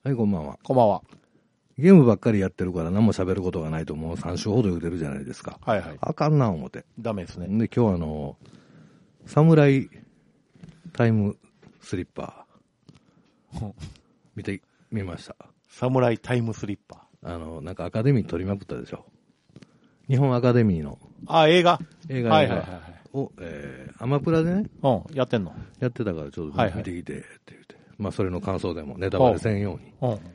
はい、こんばんは。 こんばんは。 ゲームばっかりやってるから何も喋ることがないともう3週ほど言うてるじゃないですか。 はいはい。 あかんな思て。 ダメですね。 で、今日サムライタイムスリッパー、見ました。 サムライタイムスリッパなんかアカデミー取りまくったでしょ。日本アカデミーの。 映画映画はいはいはい。 を、アマプラでね。 やってんのやってたからちょっと見てきてって言って。まあそれの感想でもネタバレせんように。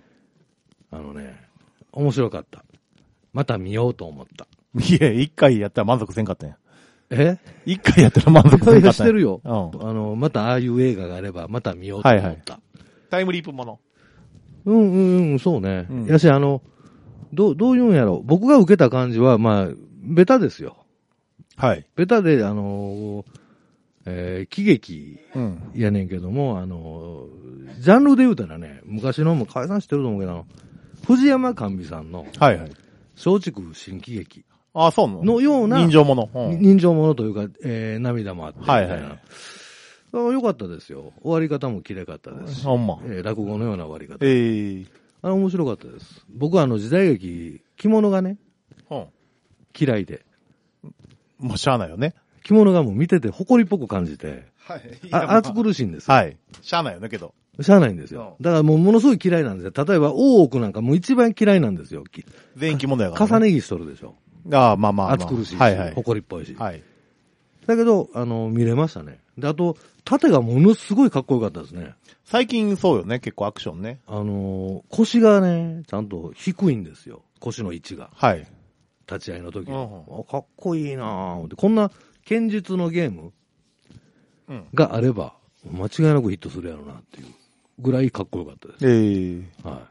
面白かった。また見ようと思った。 いや、一回やったら満足せんかったんや。 一回やったら満足せんかったんや。 してるよ。またああいう映画があれば、また見ようと思った。はいはい、 タイムリープもの。 そうね。やし、どういうんやろ。僕が受けた感じは、まあ、ベタですよ。 はい。 ベタで、喜劇やねんけども、ジャンルで言うたらね、昔のも解散してると思うけど、藤山寛美さんの、 はいはい。 松竹新喜劇。 そうなののような、 人情もの。 人情ものというか、涙もあってみたいな。 はいはい。 よかったですよ。終わり方も綺麗かったですし。 ほんま。 落語のような終わり方。面白かったです。僕は時代劇、着物がね、嫌いで。 もうしゃあないよね。 着物がもう見てて誇りっぽく感じて、 はい。 暑苦しいんですよ。 はい。しゃあないよね、けど。 しゃあないんですよ。だからもうものすごい嫌いなんですよ。例えば大奥なんかもう一番嫌いなんですよ。 全員着物やから、ね。 重ね着しとるでしょ。 まあ。 暑苦しいし、 はいはい。 誇りっぽいし。 はい。 だけど、見れましたね。で、あと、盾がものすごいかっこよかったですね。 最近そうよね、結構アクションね。 腰がね、ちゃんと低いんですよ。腰の位置が。 はい。 立ち合いの時に。かっこいいなぁ。こんな剣術のゲームがあれば、間違いなくヒットするやろうなっていうぐらいかっこよかったです。はい。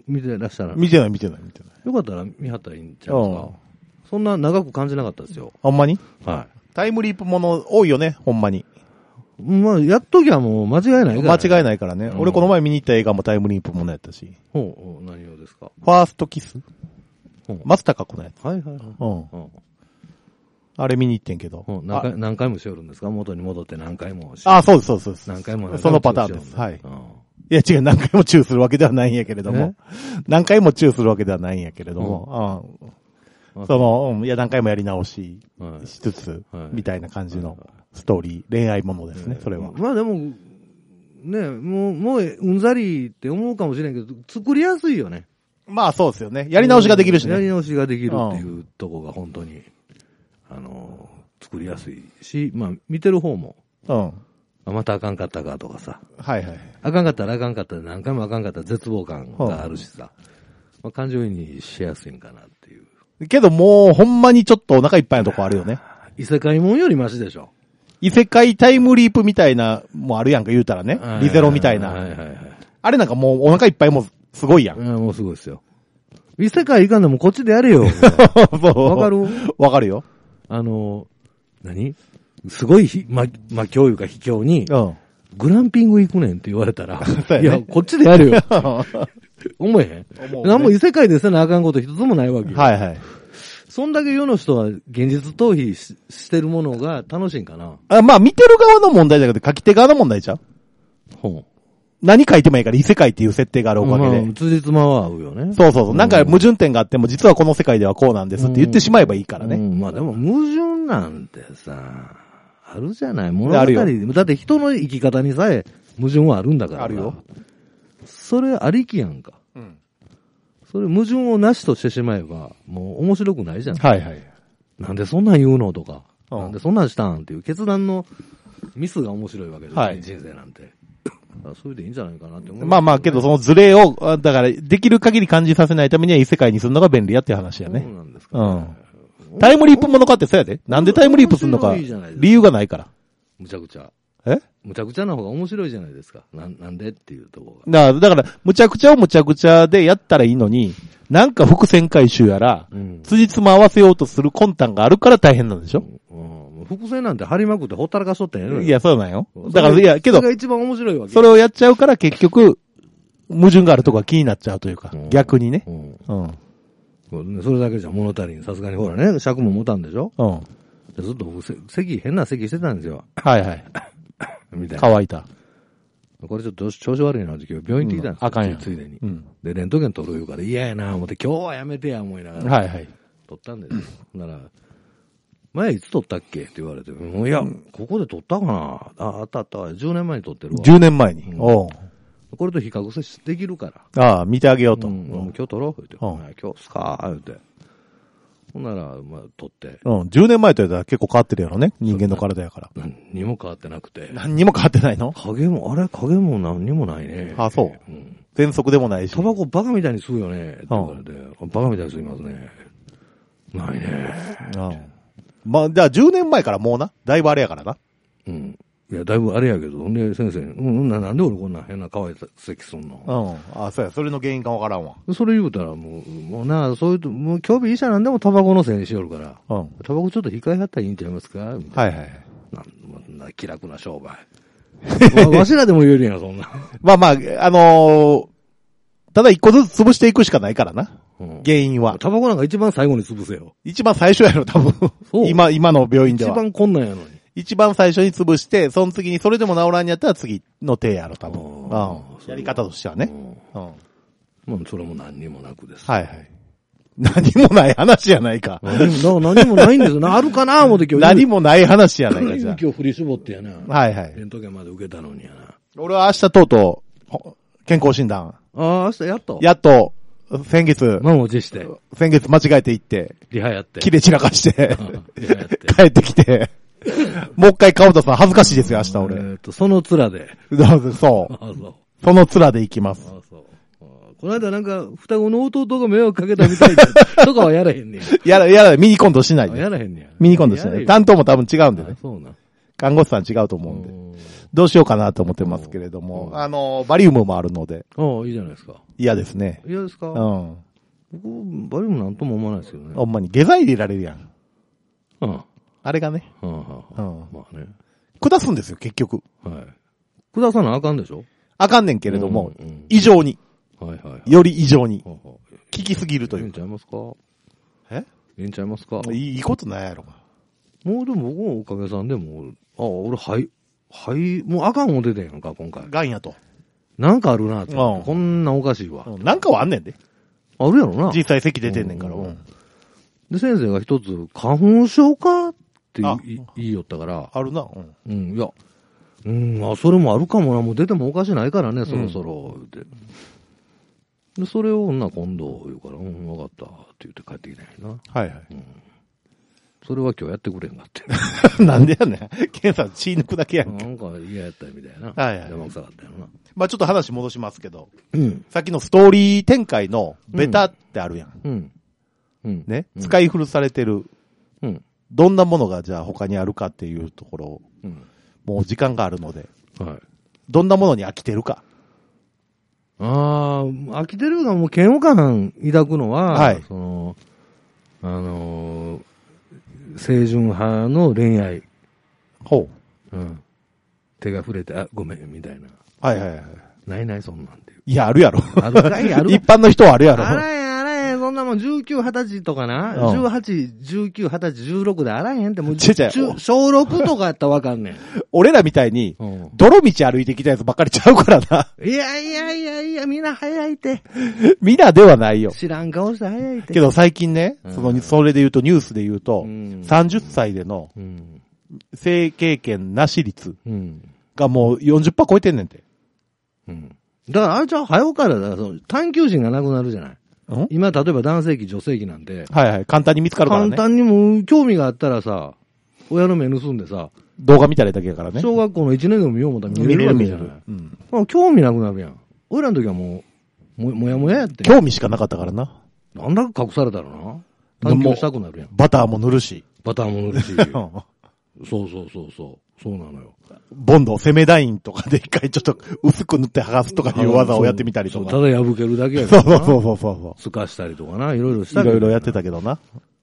見てらっしゃらない？ 見てない。 よかったら見張ったらいいんちゃいますか？そんな長く感じなかったですよ。 ほんまに？ はい。 タイムリープもの多いよね、ほんまに。 まあ、やっときゃもう間違いないから、ね。 間違いないからね。俺この前見に行った映画もタイムリープものやったし。 何をですか？ ファーストキス？松たか子のやつ。 はいはいはい。 あれ見に行ってんけど。 何回もしよるんですか？元に戻って何回も。 そうです。 何回も。 そのパターンです。はい。いや違う、何回もチューするわけではないんやけれども。何回もチューするわけではないんやけれども。いや何回もやり直ししつつ、みたいな感じのストーリー、恋愛ものですね、それは。 まあでも、ね、もううんざりって思うかもしれんけど、作りやすいよね。 まあそうですよね。やり直しができるしね。 やり直しができるっていうとこが本当に、作りやすいし、まあ見てる方も、またあかんかったかとかさ。 はいはい。 あかんかったらあかんかったで何回もあかんかったら絶望感があるしさ。まあ感情移入しやすいんかなっていう。 けどもうほんまにちょっとお腹いっぱいのとこあるよね。 異世界もんよりマシでしょ。 異世界タイムリープみたいなもあるやんか言うたらね。リゼロみたいな。あれなんかもうお腹いっぱいもすごいやん。 もうすごいですよ。異世界行かんでもこっちでやれよ。わかる？ わかるよ。 何？すごい魔境いうか秘境に、グランピング行くねんって言われたら、いや、こっちでやるよ。思えへん？何も異世界でせなあかんこと一つもないわけよ。 はいはい。 そんだけ世の人は現実逃避してるものが楽しいんかな。 まあ見てる側の問題だけど書き手側の問題ちゃう？何書いてもいいから異世界っていう設定があるおかげで。 辻褄は合うよね。 そう。なんか矛盾点があっても実はこの世界ではこうなんですって言ってしまえばいいからね。 まあでも矛盾なんてさ、あるじゃない。物語だって人の生き方にさえ矛盾はあるんだから。 あるよ。それありきやんか。それ矛盾をなしとしてしまえば、もう面白くないじゃん。 はいはい。 なんでそんなん言うのとか、なんでそんなんしたんっていう決断のミスが面白いわけですよ、人生なんて。それでいいんじゃないかなって思う、ね。 まあけどそのズレを、だからできる限り感じさせないためには異世界にするのが便利やっていう話やね。 そうなんですか、ね。 タイムリープものかってそうやで。なんでタイムリープするのか理由がないから。 むちゃくちゃ。むちゃくちゃな方が面白いじゃないですか。なんでっていうところが。だから、むちゃくちゃをむちゃくちゃでやったらいいのに、なんか伏線回収やら、辻褄合わせようとする魂胆があるから大変なんでしょ？ 伏線なんて張りまくってほったらかしとったんやね。 いや、そうなんよ。だから、いや、けど、 それが一番面白いわけ。 それをやっちゃうから結局、矛盾があるとこが気になっちゃうというか、逆にね。 それだけじゃ物足りん。さすがにほらね、尺も持たんでしょ？ずっと僕、変な咳してたんですよ。 はいはい。 みたいな。 乾いた。 これちょっと調子悪いなって今日病院行ってきたんですよ。 あかんやん。 ついでに。で、レントゲン取る言うから嫌やな思って今日はやめてや思いながら。 はいはい。 取ったんですよ。なら、前いつ取ったっけって言われて、いや、ここで取ったかなあったあった。10年前に取ってるわ。 10年前に。おう。 これと比較できるから。 ああ、見てあげようと。 今日取ろうって言って。今日っすか言って。ほんなら、まあ、取って。 10年前とやったら結構変わってるやろね。人間の体やから。 何にも変わってなくて。 何にも変わってないの？ 影も何にもないね。 あ、そう。喘息でもないし。 タバコバカみたいに吸うよね。って言われて。バカみたいに吸いますね。ないね。 まあ、じゃあ10年前からもうな。だいぶあれやからな。 いや、だいぶあれやけど、で、先生、なんで俺こんな変な可愛さ咳すんの？ あ、そうや、それの原因かわからんわ。 それ言うたらもうな、そういうと、もう興味医者なんでもタバコのせいにしよるから、タバコちょっと控えはったらいいんちゃいますかみたいな。はいはい。気楽な商売。わしらでも言えるやん、そんな。 まあまあ、ただ一個ずつ潰していくしかないからな。原因は。 タバコなんか一番最後に潰せよ。 一番最初やろ、多分。今の病院では。 一番困難やのに。 一番最初に潰して、その次にそれでも治らんやったら次の手やろ、多分。やり方としてはね。 まあ、それも何にもなくです。 はいはい。何もない話やないか。 何もないんですよ。あるかな思って今日。 何もない話やないか、じゃあ。 今日振り絞ってやな。 はいはい。 レントゲンまで受けたのにやな。 俺は明日とうとう、健康診断。 明日やっと。 先月。 満を持して。 先月間違えて行って。 リハやって。 切れ散らかして。帰ってきて。もう一回川田さん恥ずかしいですよ、明日俺。 その面で。 そう。その面で行きます。 この間なんか、双子の弟が迷惑かけたみたいで、とかはやらへんねん。 やら、ミニコントしないで。 やらへんねん。 ミニコントしない。担当も多分違うんでね。 そうな。 看護師さん違うと思うんで。どうしようかなと思ってますけれども、バリウムもあるので。 いいじゃないですか。 嫌ですね。 嫌ですか？僕、バリウムなんとも思わないですよね。 ほんまに、下剤入れられるやん。あれがね。 まあね。 下すんですよ、結局。 はい。下さなあかんでしょ？ あかんねんけれども、異常に。より異常に。効きすぎるという。 いいんちゃいますか？いいんちゃいますか？ いいことないやろ。 もうでも僕もおかげさんでも、俺、もうあかんも出てんやんか、今回。 がんやと。 なんかあるなって。こんなおかしいわ。 なんかはあんねんで。 あるやろな。 実際咳出てんねんから。 で、先生が一つ、花粉症かって言いよったから。 あるな。 いや。それもあるかもな。もう出てもおかしないからね、そろそろ。で、それを今度言うから、わかったって言って帰ってきたんやな。 はいはい。 それは今日やってくれんがって。 なんでやねん。ケンさん血抜くだけやんけ。 なんか嫌やったみたいな。 はいはい。 山臭かったよな。 まあちょっと話戻しますけど。さっきのストーリー展開のベタってあるやん。ね。使い古されてる。どんなものがじゃあ他にあるかっていうところを。もう時間があるので。どんなものに飽きてるか。 飽きてるがもう嫌悪感抱くのは、その、清純派の恋愛。手が触れて、ごめん、みたいな。 はいはいはい。 ないそんなんていう。 いや、あるやろ。 あるかいある一般の人はあるやろ。 あらへん、そんなもん19、20歳とかな。18、19、20歳、16であらへんってもう、小6とかやったらわかんねん。 俺らみたいに、泥道歩いてきたやつばっかりちゃうからな。 いや、みんな早いて。 みんなではないよ。 知らん顔して早いて。 けど最近ね、それで言うと、ニュースで言うと、30歳での、性経験なし率がもう 40% 超えてんねんて。 だからあれじゃ早からだ、探求心がなくなるじゃない。今、例えば男性器、女性器なんて。 はいはい。簡単に見つかるからね。 簡単にも興味があったらさ、親の目盗んでさ、 動画見たらだけやからね。 小学校の1年でも見よう思ったら見れるわけじゃない。興味なくなるやん。俺らの時はもやもややって。 興味しかなかったからな。 なんだか隠されたらな。探求したくなるやん。 バターも塗るし。 そうなのよ。 ボンド、セメダインとかで一回ちょっと薄く塗って剥がすとかいう技をやってみたりとか。 ただ破けるだけやからな。 そう。 透かしたりとかな、いろいろしたり。 いろいろやってたけどな。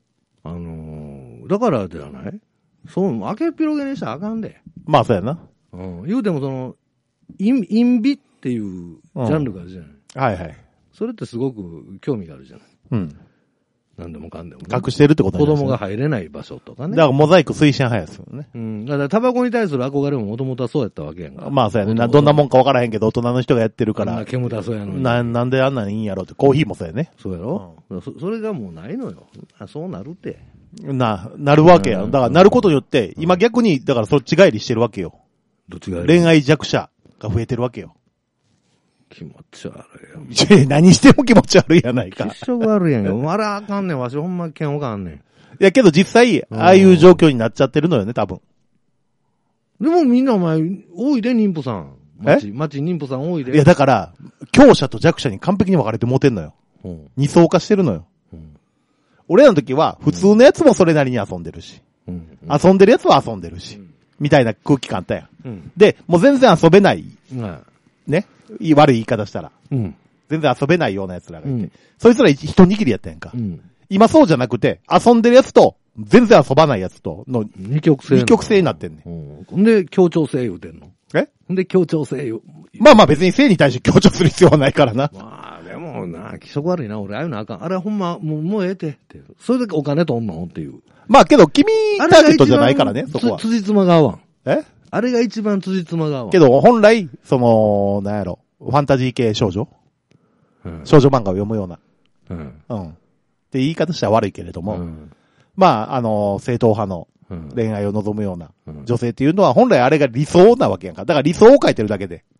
だからじゃない明けっぴろげにしたらあかんで。 まあそうやな。 言うても陰美っていうジャンルがあるじゃない。 はいはい。 それってすごく興味があるじゃない。 なんでもかんでも、ね。 隠してるってことなんですね。子供が入れない場所とかね。 だからモザイク推進派やですよね。 うん。だからタバコに対する憧れももともとはそうやったわけやんか。 まあそうやね。どんなもんかわからへんけど、大人の人がやってるから。 煙たそうやのに。 なんであんなにいいんやろって。コーヒーもそうやね。 そうやろ、うん、それがもうないのよ。そうなるって。 なるわけや。だからなることによって、今逆に、だからそっち帰りしてるわけよ。 どっち帰り？ 恋愛弱者が増えてるわけよ。 気持ち悪いよ。何しても気持ち悪いやないか。 気色悪いやんか。あらあかんねん。わしほんま嫌悪感あんねん。いやけど実際、ああいう状況になっちゃってるのよね、多分。 でもみんなお前、多いで、妊婦さん。町妊婦さん多いで。 いやだから、強者と弱者に完璧に分かれてモテんのよ。二層化してるのよ。俺らの時は、普通のやつもそれなりに遊んでるし。遊んでるやつは遊んでるし。みたいな空気感あったやん。で、もう全然遊べない。ね。悪い言い方したら。全然遊べないような奴らがいて。そいつら一握りやったやんか。今そうじゃなくて、遊んでるやつと、全然遊ばないやつとの二極性になってんねん。で、協調性言うてんの。で、協調性言う。 まあ別に性に対して強調する必要はないからな。 まあでもな、気色悪いな。俺ああいうのあかん。あれほんま、もうええてって。それでお金取んのっていう。 まあけど君ターゲットじゃないからね、そこは。 辻褄が合わん。あれが一番辻褄が合わん。 けど本来、なんやろ、ファンタジー系少女、少女漫画を読むような。って言い方したら悪いけれども。まあ、正統派の恋愛を望むような女性っていうのは本来あれが理想なわけやんか。だから理想を書いてるだけで。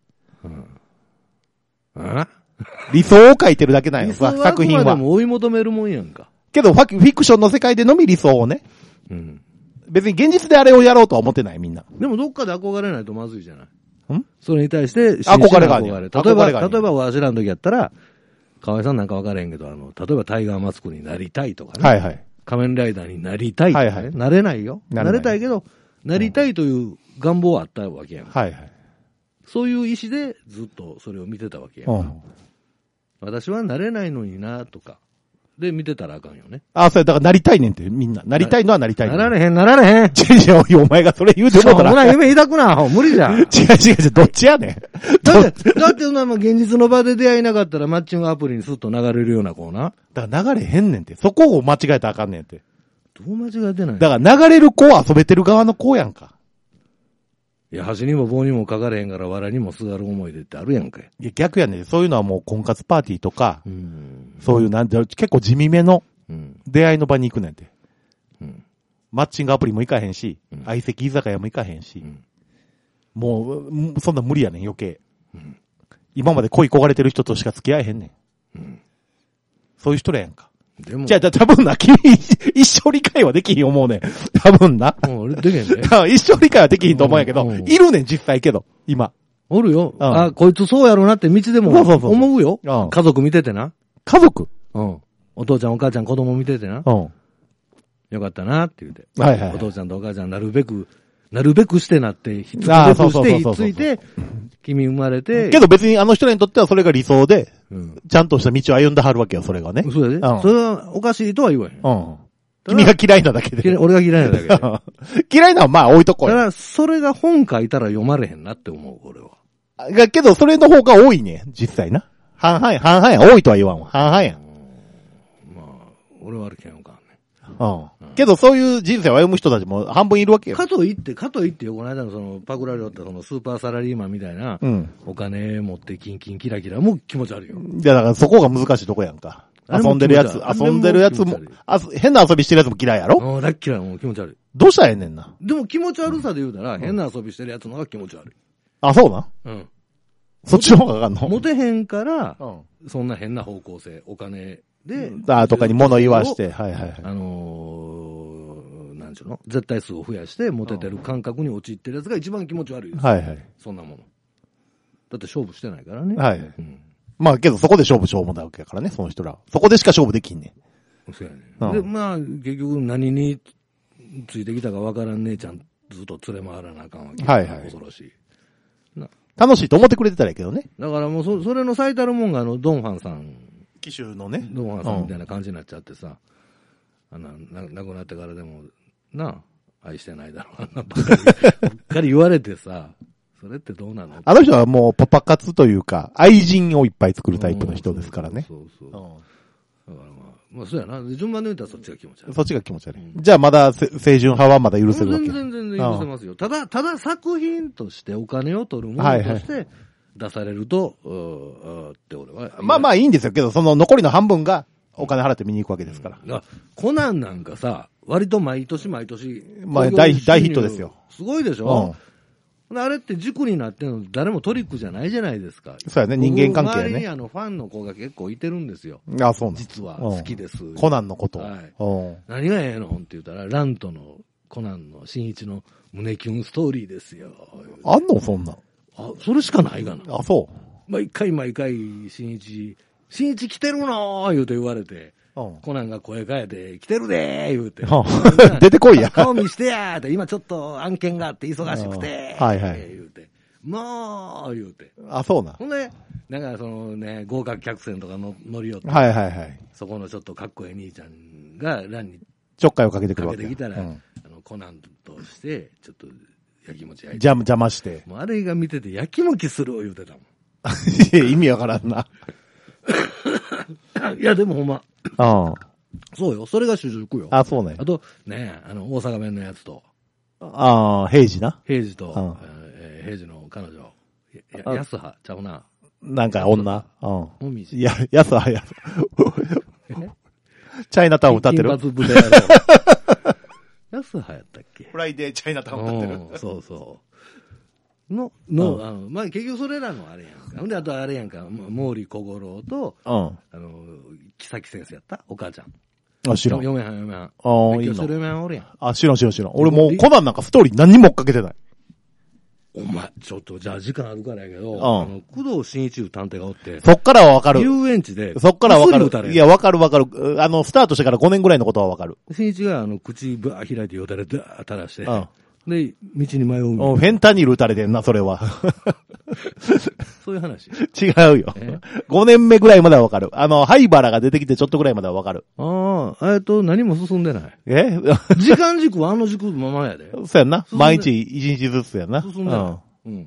理想を書いてるだけなんや。作品は。 でも追い求めるもんやんか。 けどフィクションの世界でのみ理想をね。別に現実であれをやろうとは思ってないみんな。 でもどっかで憧れないとまずいじゃない。それに対して憧れがある。例えばわしらの時やったら、河合さんなんか分からへんけど、例えばタイガーマスクになりたいとかね。仮面ライダーになりたいとかね。なれないよ。なれたいけど、なりたいという願望はあったわけやん。そういう意思でずっとそれを見てたわけやん。私はなれないのになとか。で、見てたらあかんよね。 それ、だからなりたいねんって、みんな。なりたいのはなりたい。 なられへん。 お前がそれ言うてもうたら。 ほら、夢抱くな。無理じゃん。 違う、どっちやねん。 だって、現実の場で出会いなかったらマッチングアプリにスッと流れるような子な。 だから流れへんねんって。そこを間違えたらあかんねんって。 どう間違えてない？ だから流れる子は遊べてる側の子やんか。 いや、橋にも棒にもかかれへんから、藁にもすがる思い出ってあるやんかい。 いや、逆やねん。そういうのはもう婚活パーティーとか、そういう結構地味めの出会いの場に行くねんて。マッチングアプリも行かへんし、相席居酒屋も行かへんし、もう、そんな無理やねん、余計。今まで恋焦がれてる人としか付き合えへんねん。そういう人らやんか。じゃあ、多分な、君、一生理解はできひん思うねん。多分な。 できへんね。 一生理解はできひんと思うんやけど、いるねん、実際けど、今。 おるよ。こいつそうやろうなって道でも思うよ。家族見ててな。 家族？ お父ちゃんお母ちゃん子供見ててな。よかったなって言うて。お父ちゃんとお母ちゃんなるべくしてなって、ひっついて、君生まれて。 けど別にあの人らにとってはそれが理想で、ちゃんとした道を歩んではるわけよ、それがね。 そうやで。それはおかしいとは言わへん。 君が嫌いなだけで。 俺が嫌いなだけで。 嫌いなのはまあ置いとこうよ。 だから、それが本書いたら読まれへんなって思う、俺は。 けど、それの方が多いね、実際な。半々や。多いとは言わんわ。半々や。 まあ、俺はあるけんよかんね。 けど、そういう人生を歩む人たちも半分いるわけよ。 かといってよ、この間のパクられたそのスーパーサラリーマンみたいな、お金持ってキンキンキラキラも気持ち悪いよ。 いや、だからそこが難しいとこやんか。遊んでるやつも、変な遊びしてるやつも嫌いやろ？ だっ嫌い、もう気持ち悪い。 どうしたらええねんな。 でも気持ち悪さで言うたら、変な遊びしてるやつの方が気持ち悪い。 そうなん？そっちの方があかんの？ モテへんから、そんな変な方向性、お金で。 とかに物言わして、 なんちゅうの？絶対数を増やしてモテてる感覚に陥ってるやつが一番気持ち悪いです。そんなもの。だって勝負してないからね。まあけどそこで勝負なわけやからね、その人ら。そこでしか勝負できんねん。そうやね。で、まあ、結局何についてきたかわからん姉ちゃんずっと連れ回らなあかんわけ。恐ろしい。 楽しいと思ってくれてたらいいけどね。 だからもうそれの最たるもんがドンファンさん。 機種のね。 ドンファンさんみたいな感じになっちゃってさ。亡くなってからでも、愛してないだろうな、ばっかり言われてさ。それってどうなの？ あの人はもうパパ活というか、愛人をいっぱい作るタイプの人ですからね。 だからまあそうやな。順番で見たらそっちが気持ち悪い。 そっちが気持ち悪い。じゃあまだ、清純派はまだ許せるわけ。 全然許せますよ。ただ作品としてお金を取るものとして出されると、って俺は。 まあいいんですよけど、その残りの半分がお金払って見に行くわけですから。 コナンなんかさ、割と毎年。 まあ大ヒットですよ。 すごいでしょ、あれって軸になってるの誰もトリックじゃないじゃないですか。 そうやね、人間関係ね。 周りにファンの子が結構いてるんですよ。 あ、そうなん実は好きです。 コナンのこと。 はい。何がええのって言ったら、ラントのコナンの新一の胸キュンストーリーですよ。 あんのそんな。 それしかないがな。 あ、そう。 毎回、新一来てるの言うて言われて。コナンが声変えて、来てるでー言うて。 出てこいや。 顔見してやーって、今ちょっと案件があって忙しくて。 はいはい。 言うて。もう言うて。 あ、そうな。 ほんで、なんかそのね、豪華客船とか乗り寄って。 はいはいはい。 そこのちょっとかっこいい兄ちゃんがランにちょっかいをかけてくるわけ。 かけてきたら、コナンとして、ちょっと焼きもち焼いて。 邪魔して。 もうあれが見てて焼きもきする言うてたもん。 いや、意味わからんな。 いや、でもほんま。そうよ。それが主軸よ。 あ、そうね。 あと、ね、大阪弁のやつと。 平次な。 平次と、平次の彼女。安葉ちゃうな。 なんか女。 もみじ。 いや、安葉や。チャイナタウン歌ってる。 金髪豚やろ。安葉やったっけ？ フライデーチャイナタウン歌ってる。 そうそう。まあ、結局それらのあれやんか。ほんで、あとあれやんか、毛利小五郎と、木崎先生やったお母ちゃん。 あ、知らん。 嫁はん。 いいな。 嫁はんおるやん。 あ、知らん。俺もうコナンなんかストーリー何にも追っかけてない。 お前、ちょっと、じゃあ時間あるからやけど、工藤新一いう探偵がおって、 そっからはわかる。 遊園地で、 そっからはわかる。いや、わかる。スタートしてから5年ぐらいのことはわかる。 新一が口ばー開いてよだれだー垂らして、で、道に迷う。 フェンタニル打たれてんな、それは。 そういう話。 違うよ。5年目ぐらいまではわかる。灰原が出てきてちょっとぐらいまではわかる。 何も進んでない。時間軸は軸ままやで。 そうやんな。毎日1日ずつやな。 進んでない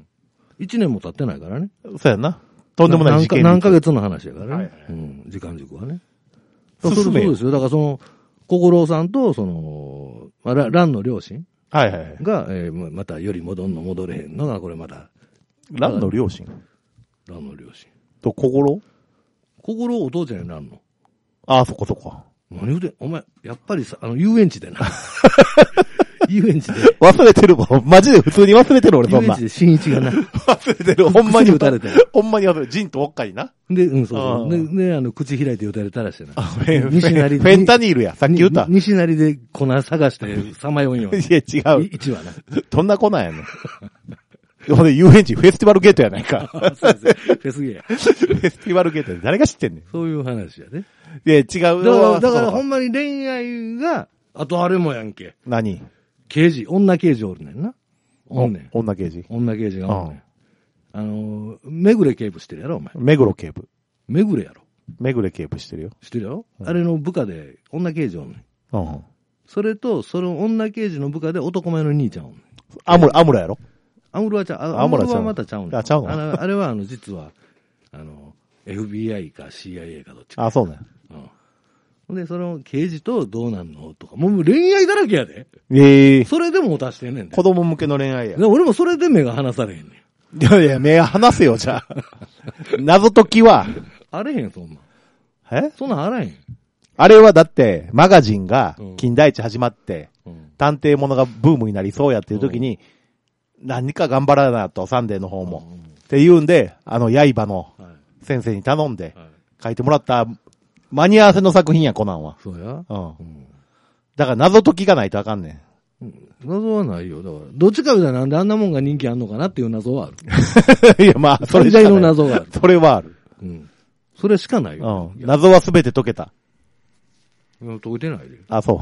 。1年も経ってないからね。 そうやんな。とんでもない事件。 何ヶ月の話やからね。時間軸はね。そうですよ。だから小五郎さんと、ランの両親。が、またより戻れへんのが、これまた。 ランの両親と、小五郎お父ちゃんやランの。 ああ、そこそこ。 何言うて、お前、やっぱりさ、遊園地でな。遊園地で。 忘れてるもん。マジで普通に忘れてる俺、そんな。 遊園地で新一がな。 忘れてる。ほんまに撃たれてる。 ほんまに忘れてる。ジンとおっかいな。 で、そう。で、口開いて撃たれたらしてな。 フェンタニールや。さっき言った。 西成で粉探してさまよんよ。 いや、違う。 1話な。 どんな粉やねん。ほんで、遊園地、フェスティバルゲートやないか。 そうです。フェスゲーや。 フェスティバルゲートで誰が知ってんねん。 そういう話やね。 いや、違う。 だからほんまに恋愛が、あとあれもやんけ。 何？ 女刑事おるねんな。 女刑事がおるねん。めぐれ警部してるやろ、お前。 めぐろ警部。 めぐれやろ。 めぐれ警部してるよ。 してるよ。あれの部下で女刑事おるねん。それと、その女刑事の部下で男前の兄ちゃんおるねん。 アムラやろ？ アムロはまたちゃうねん。 あ、ちゃうの？ あれは実は、FBI か CIA かどっちか。 あ、そうね。 で、その刑事とどうなんのとか、もう恋愛だらけやで。それでも出してんねん。 子供向けの恋愛や。 俺もそれで目が離されへんねん。いや、目離せよ、じゃあ。謎解きは。 あれへん、そんなん。そんなんあらへん。 あれはだって、マガジンが、金田一始まって、探偵物がブームになりそうやっていう時に、何か頑張らなと、サンデーの方も。って言うんで、刃の先生に頼んで、書いてもらった間に合わせの作品や、コナンは。 そうや。 だから謎解きがないとあかんねん。 謎はないよ。だから、どっちかみたいなんであんなもんが人気あんのかなっていう謎はある。いや、まあ、 それ最大の謎がある。 それはある。 それしかないよ。 謎はすべて解けた。 解けてないで。 あ、そう。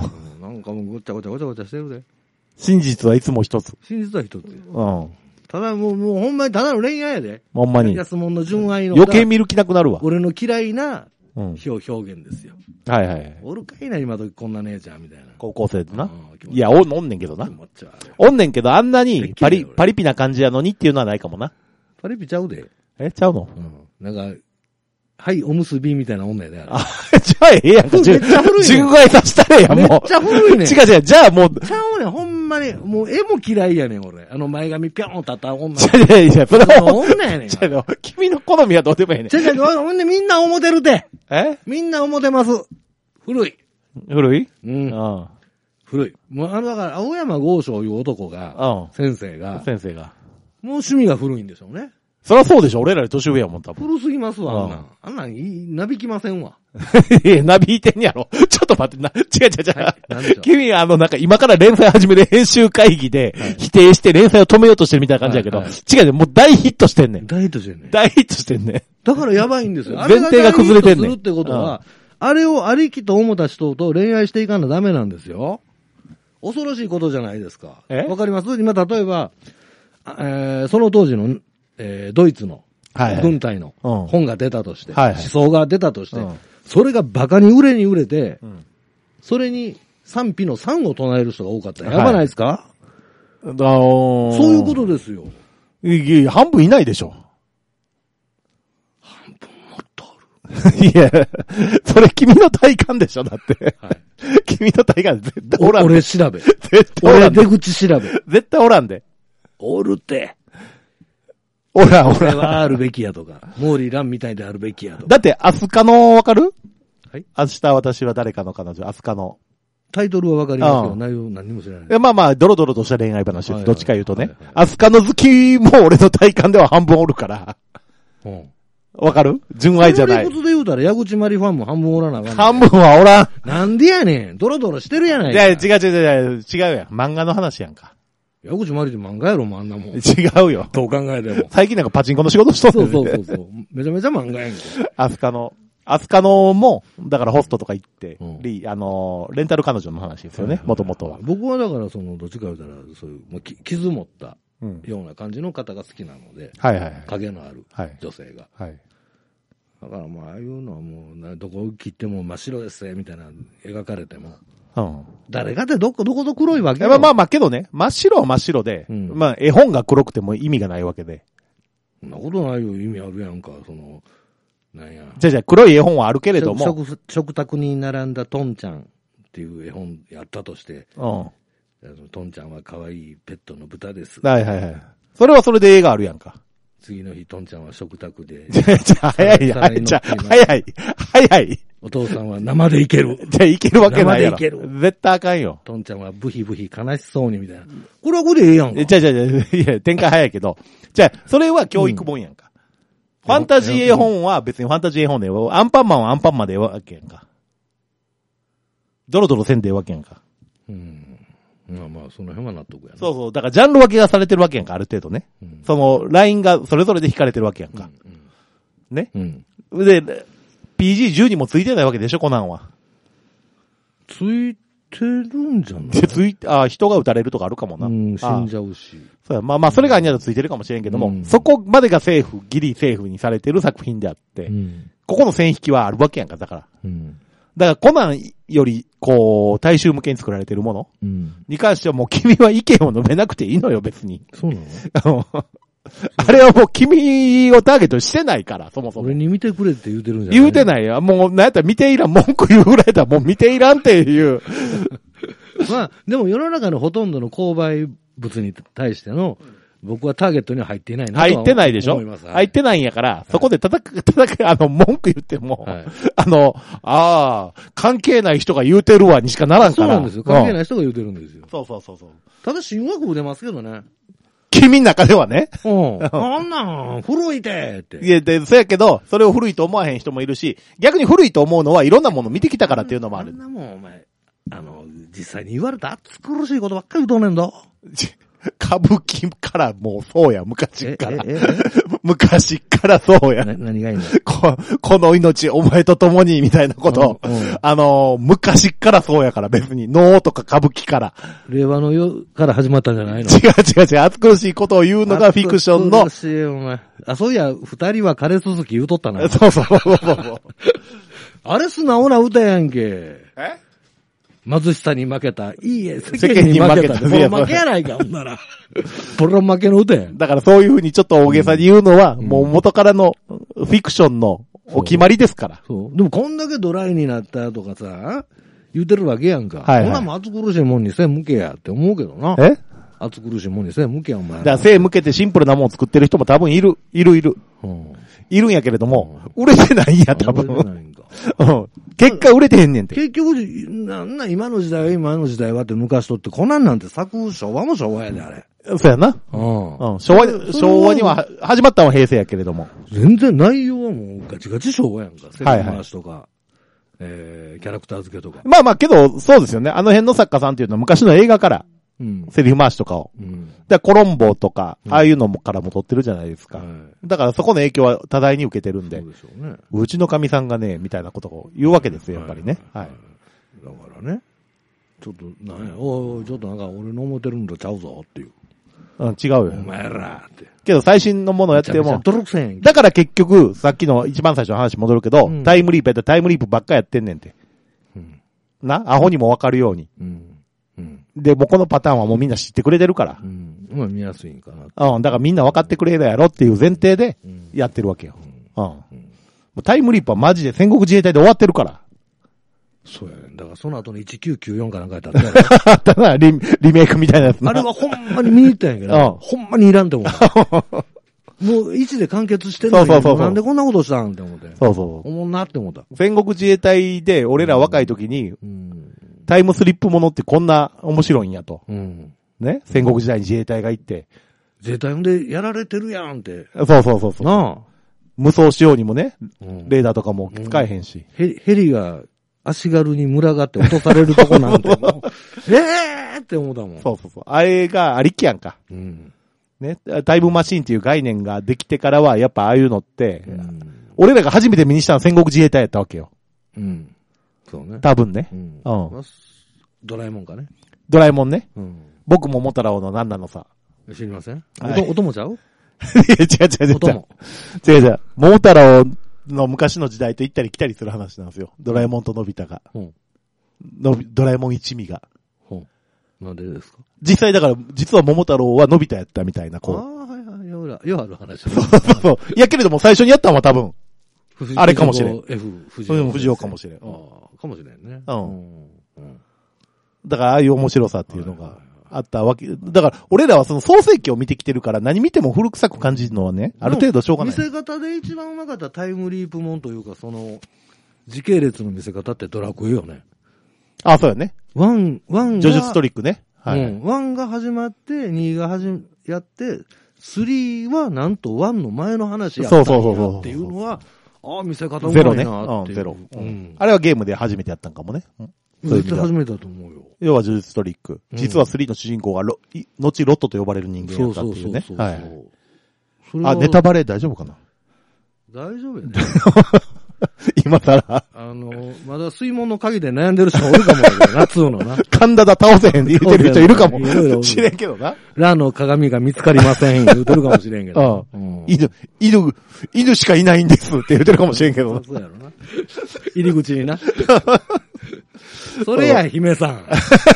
なんかもうごちゃごちゃしてるで。 真実はいつも一つ。 真実は一つ。ただもうほんまにただの恋愛やで。 ほんまに。 安物の純愛の。 余計見る気なくなるわ。 俺の嫌いな表現ですよ。 はいはい。 おるかいな、今時こんな姉ちゃんみたいな。 高校生でな。いや、おんねんけどな。おんねんけど、あんなにパリピな感じやのにっていうのはないかもな。 パリピちゃうで。 ちゃうの？ なんか、 はい、おむすびみたいな女やで。 あ、じゃあええやんか。 めっちゃ古いね。 純愛させたらやん、もう。 めっちゃ古いね。 違う。じゃあもう。 ちゃうねん、ほんまに。もう絵も嫌いやねん、俺。前髪ぴょん立った女。 いや、それは女やねん。 君の好みはどうでもいいねん。 ほんでみんな思ってるて。みんな思ってます。古い。 古い？ うん。ああ古い。もうだから、青山豪昌いう男が、先生が、もう趣味が古いんでしょうね。 そりゃそうでしょ。俺らより年上やもん、多分。 古すぎますわ、あんなん、なびきませんわ。 なびいてんやろ。ちょっと待ってな。違う。君、なんか今から連載始める編集会議で、否定して連載を止めようとしてるみたいな感じやけど、違うね。もう大ヒットしてんねん。 大ヒットしてんねん。 大ヒットしてんねん。 だからやばいんですよ。 前提が崩れてんねん。 するってことは、あれをありきと思った人と恋愛していかんのダメなんですよ。恐ろしいことじゃないですか。わかります？今、例えば、その当時の、ドイツの軍隊の本が出たとして、思想が出たとして、それがバカに売れて、それに賛否の賛を唱える人が多かった。やばないですか？そういうことですよ。 半分いないでしょ。 半分もっとある。いや、それ君の体感でしょ、だって。君の体感絶対おらんで。 俺調べ。俺出口調べ。 絶対おらんで。 おるって。 俺はあるべきやとか、モーリーランみたいであるべきやとか。 だって、アスカのわかる？ はい。 明日私は誰かの彼女、アスカの。 タイトルはわかりますけど、内容何も知らない。 まあ、ドロドロとした恋愛話です。どっちか言うとね。アスカの好きも俺の体感では半分おるから。わかる？純愛じゃない。 理屈で言うたら、矢口まりファンも半分おらなあかん。 半分はおらん。 なんでやねん。ドロドロしてるやないか。 いや、違うやん。漫画の話やんか。 矢口まりって漫画やろもあんなもん。 違うよ。 どう考えても。 最近なんかパチンコの仕事しとるんで。そう。めちゃめちゃ漫画やんけ。 アスカのも、だからホストとか行って、レンタル彼女の話ですよね、もともとは。 僕はだからどっちか言うたら、そういう、傷持ったような感じの方が好きなので、影のある女性が。だからああいうのはもう、どこ切っても真っ白ですみたいな描かれても、誰がってどこと黒いわけよ。 まあけどね、真っ白は真っ白で、絵本が黒くても意味がないわけで。 そんなことないよ、意味あるやんか、なんや。 じゃあ黒い絵本はあるけれども。 食卓に並んだトンちゃんっていう絵本やったとして、トンちゃんは可愛いペットの豚です。 それはそれで絵があるやんか。 次の日、トンちゃんは食卓で。 早い。 お父さんは生でいける。 じゃあいけるわけないやろ。 生でいける。 絶対あかんよ。 トンちゃんはブヒブヒ悲しそうにみたいな。これはこれでええやんか。 いや、展開早いけど。じゃあ、それは教育本やんか。ファンタジー絵本は別にファンタジー絵本で、アンパンマンはアンパンマンでええわけやんか。ドロドロせんでええわけやんか。 まあ、その辺は納得やな。 そう。だからジャンル分けがされてるわけやんか、ある程度ね。その、ラインがそれぞれで引かれてるわけやんか。ね。で、PG12 もついてないわけでしょ、コナンは。 ついてるんじゃない人が撃たれるとかあるかもな。 死んじゃうし。 そうや、まあ、それがあんにはついてるかもしれんけども、そこまでがギリセーフにされてる作品であって、ここの線引きはあるわけやんか、だから。だからコナンより、大衆向けに作られてるものに関してはもう君は意見を述べなくていいのよ、別に。 そうなのあれはもう君をターゲットにしてないから、そもそも。 俺に見てくれって言うてるんじゃない？ 言うてないよ。もう、なんやったら見ていらん、文句言うぐらいだもう見ていらんっていう。 まあ、でも世の中のほとんどの購買物に対しての、僕はターゲットには入っていないなとは思います。 入ってないでしょ？入ってないんやから、そこで文句言っても、関係ない人が言うてるわにしかならんから。 そうなんですよ。関係ない人が言うてるんですよ。 そう。 ただ、新枠も出ますけどね。 君の中ではね。 なんなん古いてって。 いや、そうやけど、それを古いと思わへん人もいるし、逆に古いと思うのはいろんなもの見てきたからっていうのもある。 あんなもん、お前、実際に言われた暑苦しいことばっかり言うとんねんだ。 歌舞伎からもうそうや、昔から。昔からそうや。 何がいいの？ この命お前と共にみたいなこと。昔からそうやから別に。能とか歌舞伎から。 令和の世から始まったんじゃないの？ 違う。暑苦しいことを言うのがフィクションの。 暑苦しいお前。そういや、二人は枯れ続き言うとったな。 そう。 あれ素直な歌やんけ。貧しさに負けた。いいえ、世間に負けた。ボロ負けやないか、ほんなら。ボロ負けの歌やん。 だからそういうふうにちょっと大げさに言うのは、もう元からのフィクションのお決まりですから。 そう。でもこんだけドライになったとかさ、言うてるわけやんか。 はいはい。 ほなも暑苦しいもんに背向けやって思うけどな。暑苦しいもんに背向けや、お前。 だから背向けてシンプルなもんを作ってる人も多分いる。いるんやけれども、売れてないんや、多分。売れてないんか。結果売れてへんねんて。 結局、今の時代はって昔とって、コナンなんて昭和も昭和やで、あれ。 そうやな。昭和には、始まったのは平成やけれども。 全然内容はもうガチガチ昭和やんか。セリフ回しとか、キャラクター付けとか。 まあけど、そうですよね。あの辺の作家さんっていうのは昔の映画から、セリフ回しとかを。コロンボとか、ああいうのからも撮ってるじゃないですか。だからそこの影響は多大に受けてるんで。うちの神さんがね、みたいなことを言うわけですよ、やっぱりね。はい。 だからね。ちょっと、ちょっとなんか俺の思ってるんとちゃうぞっていう。 違うよ。 お前らって。 けど最新のものやっても。だから結局、さっきの一番最初の話戻るけど、タイムリープやったらタイムリープばっかやってんねんて。アホにもわかるように。で、もうこのパターンはもうみんな知ってくれてるから。 まあ見やすいんかな。 だからみんな分かってくれるやろっていう前提でやってるわけよ。タイムリープはマジで戦国自衛隊で終わってるから。 そうやね。だからその後の1994かなんかやったら。 あったな、リメイクみたいなやつな。 あれはほんまに見に行ったんやけど、ほんまにいらんって思う。もう1で完結してんのに、なんでこんなことしたんって思って。思うなって思った。 戦国自衛隊で俺ら若い時に、タイムスリップものってこんな面白いんやと。ね、戦国時代に自衛隊が行って。 自衛隊でやられてるやんって。 そう。なあ。無双しようにもね、レーダーとかも使えへんし。 ヘリが足軽に群がって落とされるとこなんてもう、って思ったもん。 そう。あれがありきやんか。ね、タイムマシーンっていう概念ができてからは、やっぱああいうのって、俺らが初めて目にしたのは戦国自衛隊やったわけよ。 そうね。 多分ね。 ドラえもんかね。 ドラえもんね。僕も桃太郎の何なのさ。 知りません？音もちゃう？ 違う。音も。違う。桃太郎の昔の時代と行ったり来たりする話なんですよ。ドラえもんとのび太が。ドラえもん一味が。 なんでですか？ 実際だから、実は桃太郎はのび太やったみたいな、こう。 よある話。 そう。いやけれども最初にやったのは多分、あれかもしれん。藤尾かもしれん。 かもしれんね。 だからああいう面白さっていうのがあったわけ。だから俺らはその創世記を見てきてるから何見ても古臭く感じるのはね、ある程度しょうがない。 見せ方で一番うまかったタイムリープもんというか、その、時系列の見せ方ってドラクエよね。 あ、そうよね。 ワンが、 叙述トリックね。 はい。1が始まって、2がやって、3はなんと1の前の話やったんやっていうのは、見せ方うまいなっていう。 ゼロ。あれはゲームで初めてやったんかもね。 絶対初めてだと思うよ。 要は呪術トリック。実は3の主人公が後ロットと呼ばれる人間やったっていうね。はい。ネタバレ大丈夫かな？ 大丈夫やね。 今更。 まだ水門の鍵で悩んでる人おるかもだけどな、つうのな。 神田だ倒せへんって言ってる人いるかもしれんけどな。 ラの鏡が見つかりません言うてるかもしれんけど。 犬しかいないんですって言ってるかもしれんけど。 そうやろな。入り口にな。それや、姫さん。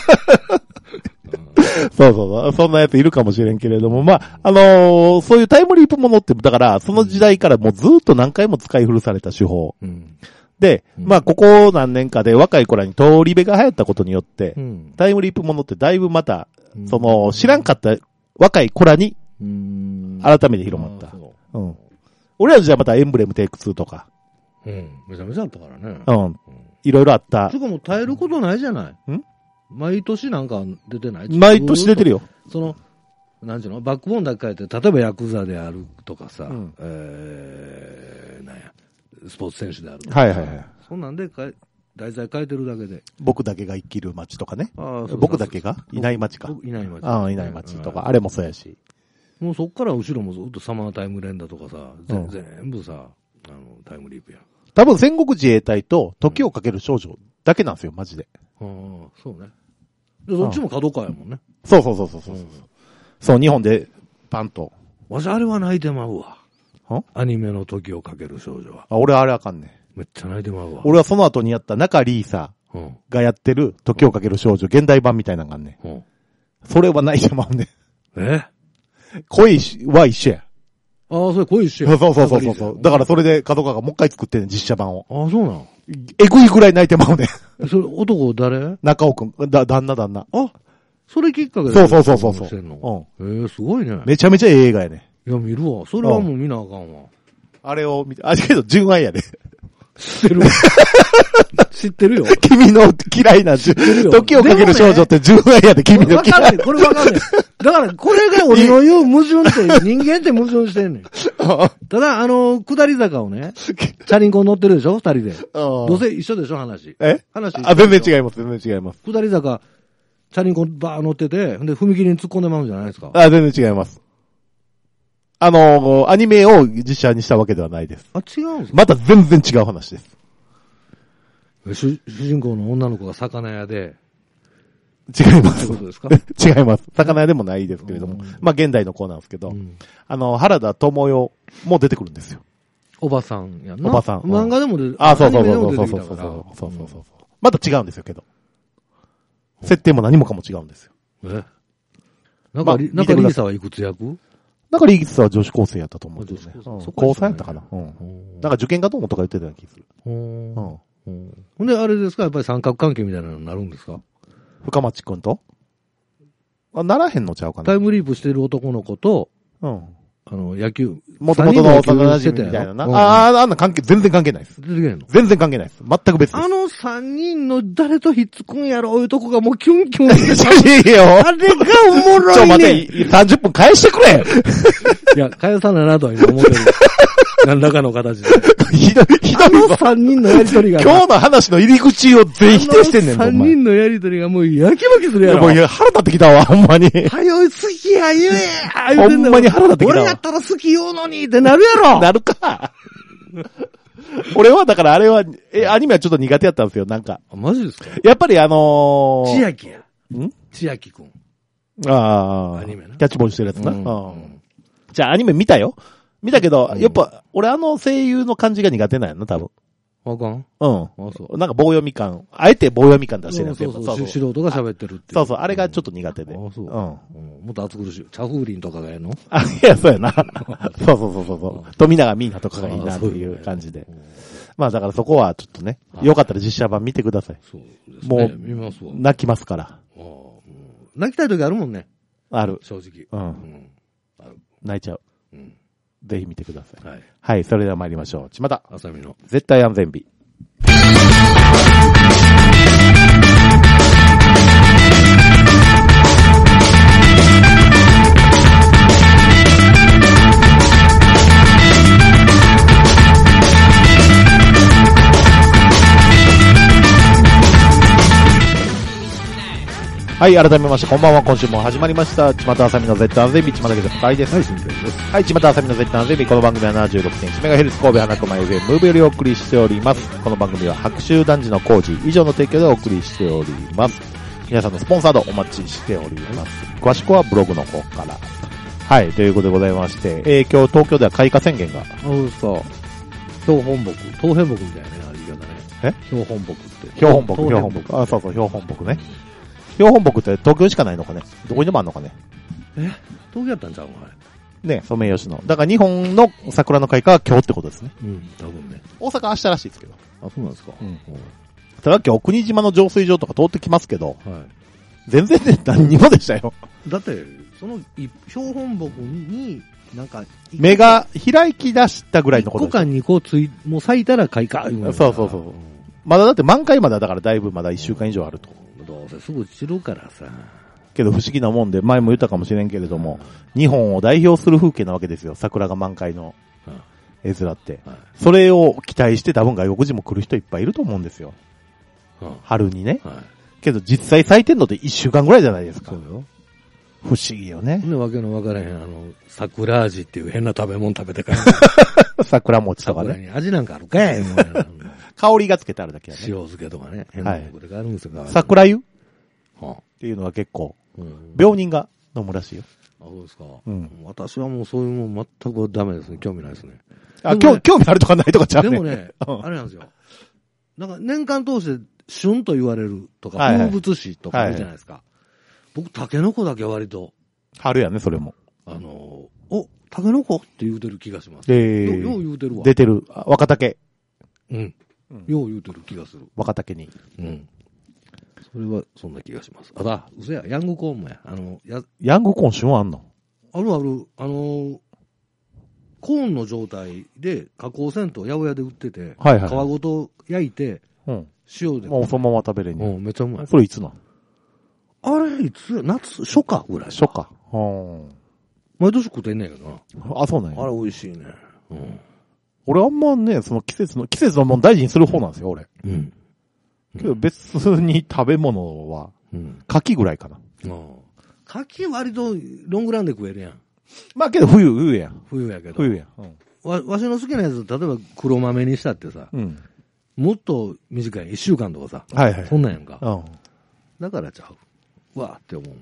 そう。そんなやついるかもしれんけれども、まあ、そういうタイムリープものって、だから、その時代からもうずっと何回も使い古された手法。で、まあ、ここ何年かで若い頃に通り部が流行ったことによって、タイムリープものってだいぶまた、知らんかった若い子らに、改めて広まった。俺らじゃまたエンブレムテイク2とか。 めちゃめちゃあったからね。 いろいろあった。 そこも耐えることないじゃない。毎年なんか出てない？ 毎年出てるよ。 なんちゅうのバックボーンだけ変えて、例えばヤクザであるとかさ、なんや、スポーツ選手であるとか。はい。そんなんで題材変えてるだけで。 僕だけが生きる街とかね。僕だけがいない街か。 いない街。 いない街とか。あれもそうやし。 もうそっから後ろもずっとサマータイム連打とかさ、全部さ、タイムリープや。 多分戦国自衛隊と時をかける少女だけなんですよ、マジで。 そうね。で、どっちも角川やもんね。 そう。そう、日本でパンと。 わしあれは泣いてまうわ。アニメの時をかける少女は。 俺あれあかんね。 めっちゃ泣いてまうわ。 俺はその後にやった中リーサがやってる時をかける少女、現代版みたいなのがあんね。それは泣いてまうね。 恋は一緒や。 ああ、それ濃いっしょ。 そうそう。だからそれで角川がもう一回作ってんねん、実写版を。 ああ、そうなの。 えぐいぐらい泣いてまうねん。 それ、男誰？ 中尾くん。旦那。 あ、それきっかけで。 そう。 すごいね。 めちゃめちゃええ映画やね。 いや、見るわ。それはもう見なあかんわ。 あれを見て、けど純愛やで。 知ってる知ってるよ。 君の嫌いな時をかける少女って純愛やで、君の嫌い。 わかんない。これわかんない。だから、これが俺の言う矛盾って、人間って矛盾してんねん。ただ、下り坂をね、チャリンコ乗ってるでしょ二人で。どうせ一緒でしょ話。話。 全然違います、 下り坂、チャリンコバー乗ってて、で、踏切に突っ込んでまうんじゃないですか。 全然違います。アニメを実写にしたわけではないです。 あ、違うんですか？ また全然違う話です。 主人公の女の子が魚屋で。 違います。 そういうことですか？ 違います。魚屋でもないですけれども。まあ、現代の子なんですけど、原田知世も出てくるんですよ。 おばさんやな。 おばさん。 漫画でも出てくる。 あ、そう。また違うんですよけど。設定も何もかも違うんですよ。 なんかリーサはいくつ役？ なんかリーサは女子高生やったと思うんですよね。高3やったかな。なんか受験かと思うとか言ってたような気がする。 ほんで、あれですかやっぱり三角関係みたいなのになるんですか？ 深町くんとならへんのちゃうかな。 タイムリープしてる男の子と、野球。 元々の幼馴染みたいなな。あんな関係、全然関係ないです。全然関係ないです。全く別です。 三人の誰とひっつくんやろいうとこがもうキュンキュンしてた。いいよ。 あれがおもろいね。 待って、30分返してくれいや、返さないなとは今思ってる。何らかの形で。 ひどいぞ。 三人のやりとりが。 今日の話の入り口を全否定してんねん、 三人のやりとりがもうやきもきするやろ。 もう腹立ってきたわ、ほんまに。 はよい、好きや言えほんまに腹立ってきたわ。 俺やったら好き言うのにってなるやろ。 なるか。俺はだからあれは、アニメはちょっと苦手やったんですよ、なんか。 マジですか？ やっぱり千秋や。千秋くん。 アニメな。キャッチボールしてるやつな。じゃあアニメ見たよ。見たけど、やっぱ、俺声優の感じが苦手なんやな、多分。 わかん？ なんか棒読み感、あえて棒読み感出してるやつ。 そう。素人が喋ってるって。 そう、あれがちょっと苦手で。 もっと暑苦しい。茶風鈴とかがやるの？いや、そうやな。そう。富永美奈とかがいいなっていう感じで。まあだからそこはちょっとね、よかったら実写版見てください。そうですね。もう、見ますわ。泣きますから。 泣きたい時あるもんね。 ある。 正直。 泣いちゃう。ぜひ見てください。はい、それでは参りましょう。巷。 あさみの絶対安全日。はい、改めまして、こんばんは。今週も始まりました。巷あさみの絶対安全日、巷家で深井です。 はい、新平です。 はい、巷あさみの絶対安全日。この番組は 76.1MHz 神戸花熊 FM ムーブよりお送りしております。この番組は白州男児の工事以上の提供でお送りしております。皆さんのスポンサードお待ちしております。詳しくはブログの方から。はい、ということでございまして、今日東京では開花宣言が。 そう。標本木みたいなね、言い方ね。標本木って。 標本木。あ、そう、標本木ね。標本木って東京しかないのかね？どこにでもあんのかね？ 東京やったんちゃうの？ ね、ソメイヨシノ。だから日本の桜の開花は今日ってことですね。 多分ね。 大阪明日らしいですけど。 あ、そうなんですか。 ただ今日国島の浄水場とか通ってきますけど、全然ね、何にもでしたよ。 だって、その標本木に、なんか、 芽が開き出したぐらいのことです。1個か2個もう咲いたら開花。 そう。まだだって満開までだからだいぶまだ1週間以上あると。 どうせすぐ散るからさ。 けど不思議なもんで、前も言ったかもしれんけれども、日本を代表する風景なわけですよ。桜が満開の絵面って。それを期待して多分外国人も来る人いっぱいいると思うんですよ。春にね。けど実際咲いてんのって1週間ぐらいじゃないですか。そうよ。不思議よね。 わけのわからへん、桜味っていう変な食べ物食べてから。 桜餅とかね。 桜に味なんかあるかい香りがつけてあるだけやね。 塩漬けとかね。変なこれがあるんですよ。 桜湯っていうのは結構、病人が飲むらしいよ。 あ、そうですか。私はもうそういうもん全くダメですね。興味ないですね。 興味あるとかないとかちゃうね。 でもね、あれなんですよ。なんか年間通して旬と言われるとか、風物詩とかあるじゃないですか。僕、タケノコだけ割と。 春やね、それも。 タケノコって言うてる気がします。よう言うてるわ。 出てる。若竹。 うん。よう言うてる気がする。 若竹に。 うん。それはそんな気がします。嘘や、ヤングコーンもや。 ヤングコーン旬あんの？ あるある。コーンの状態で加工せんと八百屋で売ってて、 はいはい、 皮ごと焼いて、塩で。 もうそのまま食べれんね。 めっちゃうまい。 それいつな？ あれ、いつ夏、初夏ぐらい。 初夏。 毎年食ってんねんけどな。 あ、そうなんや。 あれ美味しいね。 俺あんまね、その季節のもの大事にする方なんですよ、俺。けど別に食べ物は、牡蠣ぐらいかな。 牡蠣割とロングランで食えるやん。 まあけど冬やん。 冬やけど。 冬やん。 わしの好きなやつ、例えば黒豆にしたってさ、もっと短い1週間とかさ、 はいはい。 そんなんやんか。だからちゃう。わーって思う。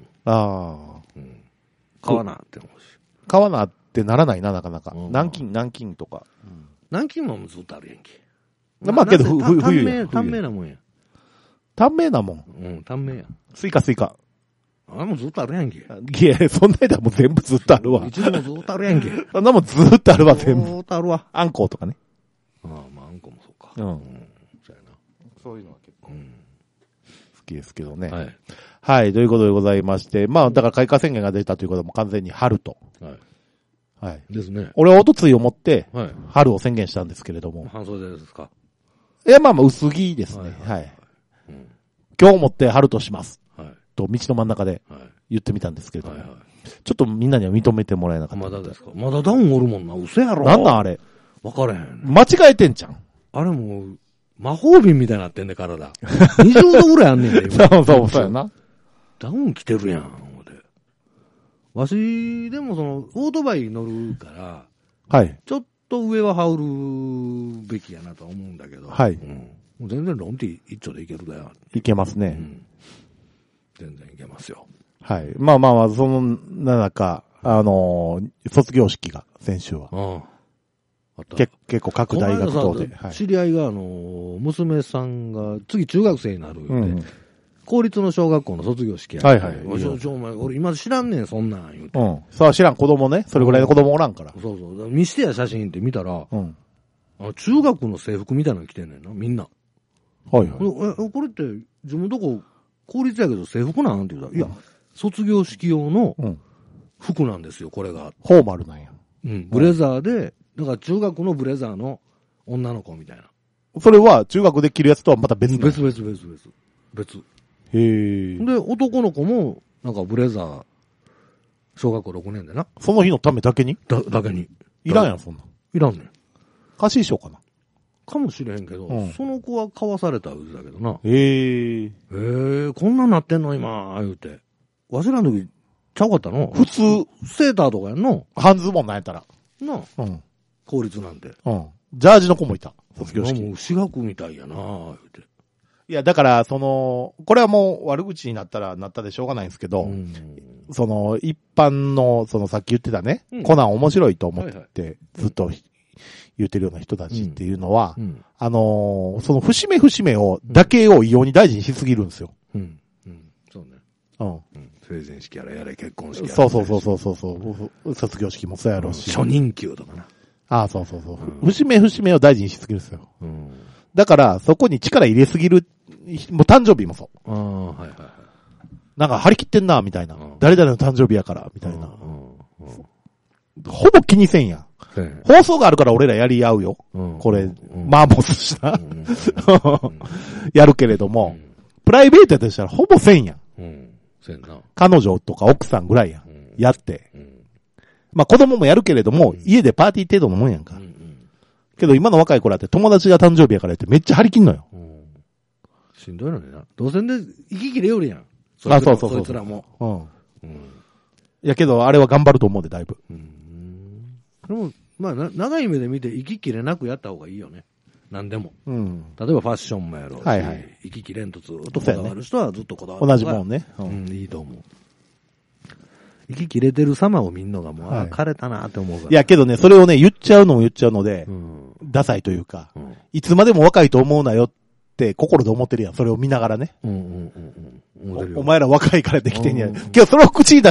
買わなって思うし。 買わなってならないな、なかなか。南京とか。 南京もずっとあるやんけ。 まあけど冬や。短命なもんや。 短命なもん。 短命や。 スイカ。 あれもずっとあるやんけ。 いや、そんな間も全部ずっとあるわ。 一度もずっとあるやんけ。 そんなもんずっとあるわ、全部。 ずっとあるわ。 あんこうとかね。 まあ、あんこもそうか。 そうやな。そういうのは結構。好きですけどね。 はい。 はい、ということでございまして。まあ、だから開花宣言が出たということも完全に春と。はい。 ですね。 俺はおとついをもって、春を宣言したんですけれども。 半袖ですか？ いや、まあ薄着ですね。はい。今日をもって春とします。と、道の真ん中で言ってみたんですけれども。ちょっとみんなには認めてもらえなかった。 まだですか？まだダウンおるもんな。嘘やろ。 なんなんあれ。 わからへん。 間違えてんじゃん。 あれもう、魔法瓶みたいになってんね、体。20度ぐらいあんねんね、 今。そうやな。 ダウン着てるやん、思て。わし、でもオートバイ乗るから、 はい。 ちょっと上は羽織るべきやなとは思うんだけど。 はい。 もう全然ロンティ一丁でいけるだよ。 いけますね。 全然いけますよ。 はい。まあ、なんか、卒業式が、先週は。結構各大学等で。 知り合いが、娘さんが、次中学生になるんで、公立の小学校の卒業式や。 はいはい。 お前、俺今知らんねん、そんなん言うて。 さあ知らん子供ね。それぐらいの子供おらんから。 そう。見してや写真って見たら、中学の制服みたいなの着てんねんな、みんな。 はい。 これって、自分のとこ、公立やけど制服なんて言うたら、いや、卒業式用の服なんですよ、これが。 フォーマルなんや。 ブレザーで、だから中学のブレザーの女の子みたいな。 それは中学で着るやつとはまた別。 別。 へー。 で、男の子も、なんかブレザー、小学校6年でな。 その日のためだけにだけに。 いらんやん、そんな。 いらんねん。 貸し衣装かな。 かもしれへんけど、その子は買わされた言うてたけどな。こんなんなってんの今、言うて。わしらの時、ちゃうかったの？ 普通。 セーターとかやんの？ 半ズボンなんやったら。 なあ。公立なんて。 ジャージの子もいた。卒業式。 もう私学みたいやな言うて。 いや、だから、これはもう悪口になったでしょうがないんですけど、一般の、さっき言ってたね、コナン面白いと思って、ずっと言ってるような人たちっていうのは、節目節目だけを異様に大事にしすぎるんですよ。 そうね。成人式やれ、結婚式やれ。そう。卒業式もそうやろうし。 初任給とかな。 そう。節目節目を大事にしすぎるんですよ。だから、そこに力入れすぎる、もう誕生日もそう。なんか張り切ってんな、みたいな。誰々の誕生日やから、みたいな。ほぼ気にせんやん。放送があるから俺らやり合うよ。これ、マーモスしな。やるけれども、プライベートやとしたらほぼせんやん。彼女とか奥さんぐらいやん。やって。まあ子供もやるけれども、家でパーティー程度のもんやんか。けど今の若い子らって友達が誕生日やからってめっちゃ張り切んのよ。 しんどいのにな。どうせで息切れよるやん。 そう。 そいつらも。 いやけどあれは頑張ると思うで、だいぶ。 でも、まあ長い目で見て息切れなくやった方がいいよね。何でも。例えばファッションもやろうし。息切れんとずっとこだわる人はずっとこだわる。 同じもんね。 いいと思う。息切れてる様を見んのがもう、枯れたなって思うから。 いやけどね、それをね、言っちゃうので、ダサいというか、いつまでも若いと思うなよって心で思ってるやん。それを見ながらね。お前ら若いからできてんや。けどそれを口に出した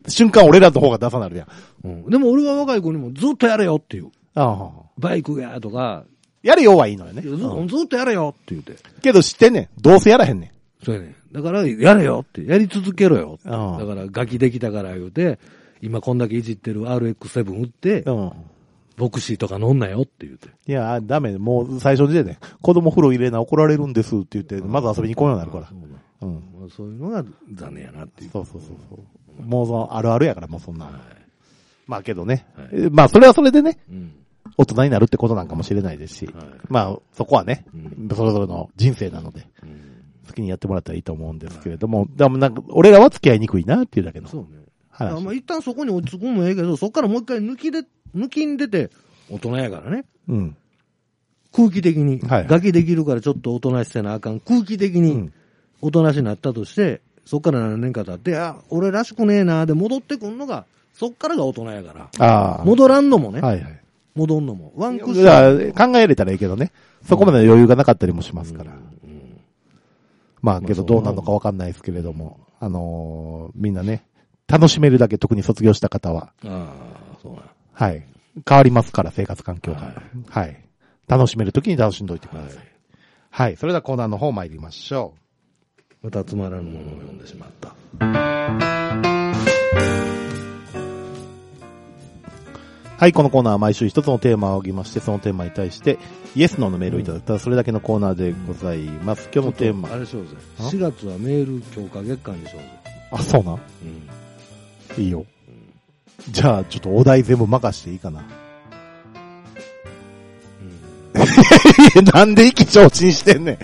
瞬間俺らの方が出さなるやん。 うん。でも俺は若い子にもずっとやれよっていう。 ああ。 バイクやとか。 やれよはいいのよね。 ずっとやれよって言うて。 けど知ってんねん。どうせやらへんねん。 そうやねん。だから、やれよって。やり続けろよ。だから、ガキできたから言うて、今こんだけいじってる RX7 売って、ボクシーとか乗んなよって言うて。 いや、ダメ。もう最初の時点で、子供風呂入れな怒られるんですって言って、まず遊びに来ようになるから。 そういうのが残念やなっていう。 そう。もうその、あるあるやから、もうそんな。まあけどね。まあそれはそれでね。大人になるってことなんかもしれないですし。まあそこはね、それぞれの人生なので。好きにやってもらったらいいと思うんですけれども。でもなんか、俺らは付き合いにくいなっていうだけの。そうね。 まあ一旦そこに落ち着くのもええけど、そこからもう一回抜きん出て、大人やからね。空気的に。ガキできるからちょっと大人しせなあかん。空気的に大人しになったとして、そっから何年か経って、俺らしくねえなーで戻ってくんのが、そっからが大人やから。戻らんのもね。戻んのも。ワンクッション。 考えれたらいいけどね。そこまで余裕がなかったりもしますから。まあけどどうなるのかわかんないですけれども。みんなね、楽しめるだけ特に卒業した方は。はい。変わりますから、生活環境が。はい。楽しめるときに楽しんどいてください。はい。それではコーナーの方参りましょう。またつまらぬものを読んでしまった。 はい、このコーナーは毎週一つのテーマを挙げまして、そのテーマに対して、イエスノーのメールをいただいた、それだけのコーナーでございます。今日のテーマ。 あれしようぜ。4月はメール強化月間にしようぜ。 あ、そうなん？いいよ。じゃあ、ちょっとお題全部任していいかな。なんで意気消沈してんねん。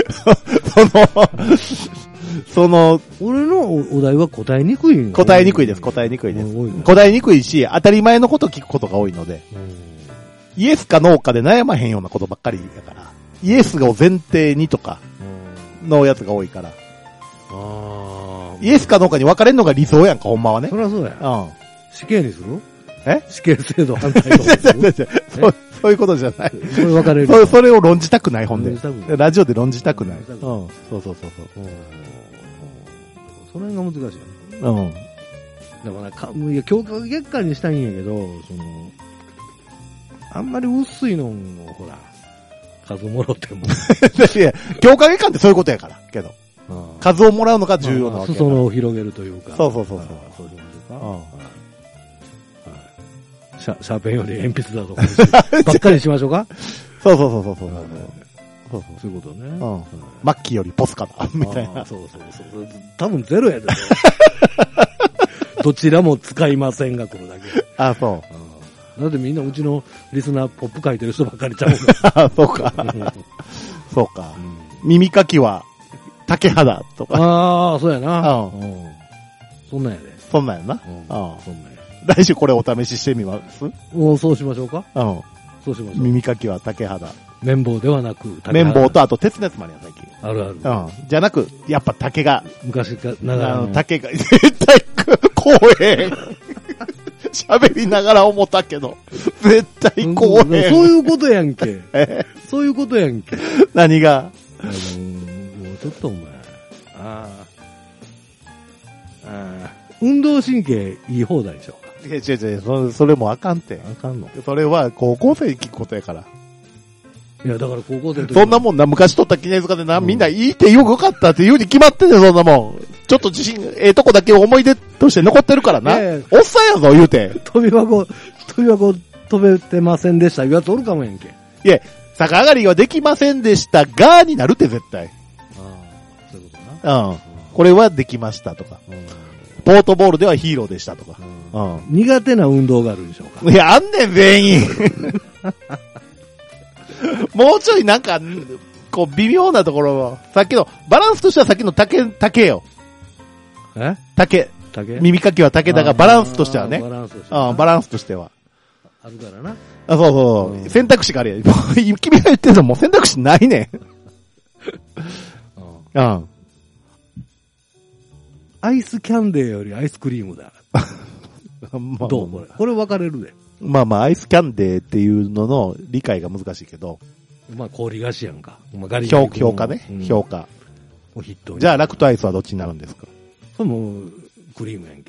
俺のお題は答えにくい。 答えにくいです。答えにくいし、当たり前のことを聞くことが多いので、イエスかノーかで悩まへんようなことばっかりだから、イエスを前提にとかのやつが多いから、イエスかノーかに分かれるのが理想やんか、ほんまはね。 そりゃそうや。死刑にする？死刑制度反対とか。そういうことじゃない。 それ分かれる。 それを論じたくない、ほんで。ラジオで論じたくない。そう。 それが難しいよね。だから強化月間にしたいんやけど、あんまり薄いのを、ほら、数もろっても。 いや、強化月間ってそういうことやから、けど。数をもらうのが重要なわけ。 裾野を広げるというか。 そう。 そうしましょうか。シャーペンより鉛筆だとかばっかりしましょうか。 そう。 そういうことね。 マッキーよりポスカだ、みたいな。 そう。多分ゼロやで。どちらも使いませんが来るだけ。 そう。 だってみんなうちのリスナーポップ書いてる人ばっかりちゃうから。そうか。耳かきは竹肌とか。 そうやな。そんなんやで。 そんなんやな。来週これお試ししてみます？ そうしましょうか。そうしましょう。 耳かきは竹肌。 綿棒ではなく竹肌。綿棒とあと鉄のやつもあるやん、最近。 ある。 じゃなく、やっぱ竹が。 昔かながらの。 竹が、絶対怖え。喋りながら思ったけど、絶対怖え。 そういうことやんけ。そういうことやんけ。 何が？ もうちょっとお前。運動神経いい放題でしょ。 違う、それもあかんて。 あかんの？ それは高校生に聞くことやから。 いや、だから高校生の時そんなもんな、昔撮った記念塚でな、みんないいってよかったって言うに決まってんねん、そんなもん。ちょっと自信、とこだけ思い出として残ってるからな。おっさんやぞ、言うて。 飛び箱飛べてませんでした。いうやつおるかもやんけ。 いや、逆上がりはできませんでしたが、になるって絶対。 そういうことな。 これはできましたとか。ポートボールではヒーローでしたとか。 苦手な運動があるんでしょうか。 いや、あんねん、全員。もうちょいなんか、こう、微妙なところを、さっきの、バランスとしてはさっきの竹よ。竹。耳かきは竹だが、バランスとしてはね。バランスとしては。 あるからな。 そう。選択肢があるやん。君が言ってるのもう選択肢ないねん。 アイスキャンデーよりアイスクリームだ。どうこれ分かれるで。 まあ、アイスキャンデーっていうのの理解が難しいけど。 氷菓子やんか。 評価ね。評価。じゃあ、ラクトアイスはどっちになるんですか？ それもクリームやんけ。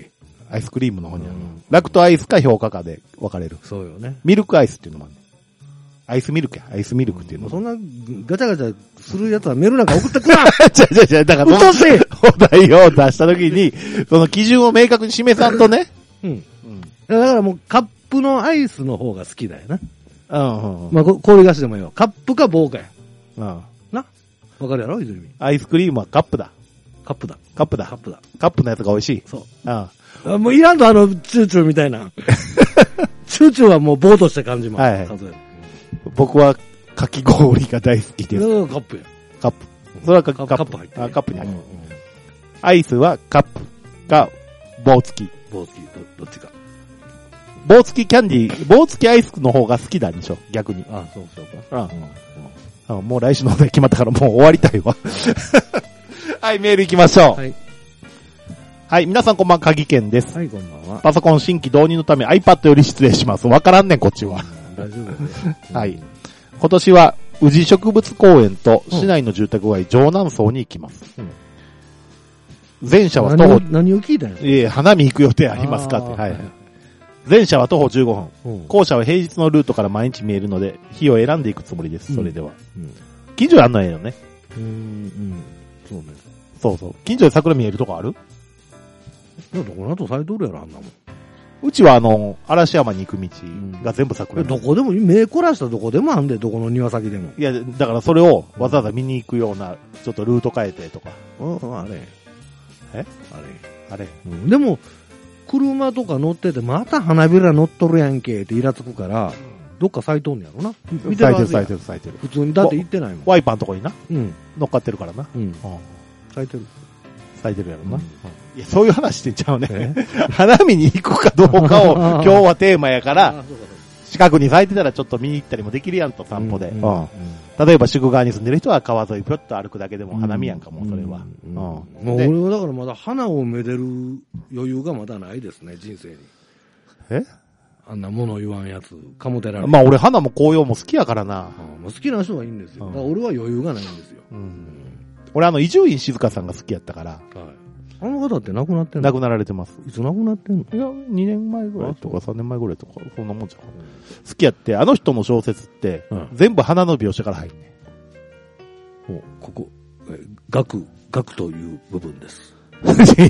アイスクリームの方にある。ラクトアイスか評価かで分かれる。 そうよね。 ミルクアイスっていうのもある。アイスミルクや。アイスミルクっていうのも。 そんなガチャガチャするやつはメールなんか送ってくな違う、だからそのお題を出した時に、その基準を明確に示さんとね。 うん。だからもうカップのアイスの方が好きだよな。 うん。 まあ、氷菓子でもいいよ。カップか棒かや。 うん。 な。わかるやろ泉。 アイスクリームはカップだ。 カップだ。 カップのやつが美味しい。 そう。 うん。 もういらんとチューチューみたいな。チューチューはもう棒として感じます。はい。 僕はかき氷が大好きです。 カップや。 カップ。それはカップ入ってる。カップに入ってる。アイスはカップか棒付き。 棒付き、どっちか。 棒付きキャンディー、棒付きアイスの方が好きだでしょ、逆に。 そうか。 もう来週のお題決まったからもう終わりたいわ。はい、メール行きましょう。はい。はい、皆さんこんばんは、鍵健です。 はい、こんばんは。 パソコン新規導入のため iPad より失礼します。わからんねん、こっちは。 大丈夫ですね。 はい。今年は、宇治植物公園と市内の住宅街、城南荘に行きます。前者は徒歩、 何を聞いたんや花見行く予定ありますかって。はい。前者は徒歩15分。後者は平日のルートから毎日見えるので、日を選んでいくつもりです。それでは。近所にあんのええよね。 そうね。 そう。近所で桜見えるとこある？ どこの後咲いとるやろ、あんなもん。 うちは嵐山に行く道が全部桜。 どこでも、目凝らしたどこでもあんで、どこの庭先でも。 いや、だからそれをわざわざ見に行くような、ちょっとルート変えてとか。 あれ。 あれ。 でも、車とか乗ってて、また花びら乗っとるやんけってイラつくから、どっか咲いとんやろな。 見てる。咲いてる。 普通に、だって行ってないもん。 ワイパーのとこにな。乗っかってるからな。 咲いてる。 咲いてるやろな。いや、そういう話してちゃうね。花見に行くかどうかを今日はテーマやから、近くに咲いてたらちょっと見に行ったりもできるやんと、散歩で。例えば、宿川に住んでる人は川沿いぴょっと歩くだけでも花見やんかも、それは。 もう俺はだからまだ花をめでる余裕がまだないですね、人生に。あんなもの言わんやつ、かもてられる。 まあ俺花も紅葉も好きやからな。 好きな人はいいんですよ。だから俺は余裕がないんですよ。 俺伊集院静香さんが好きやったから。 あの方って亡くなってんの？ 亡くなられてます。 いつ亡くなってんの？ いや、2年前ぐらいとか3年前ぐらいとか、そんなもんじゃん。好きやって、あの人の小説って、全部花の描写から入んねん。ここ、学という部分です。 違う。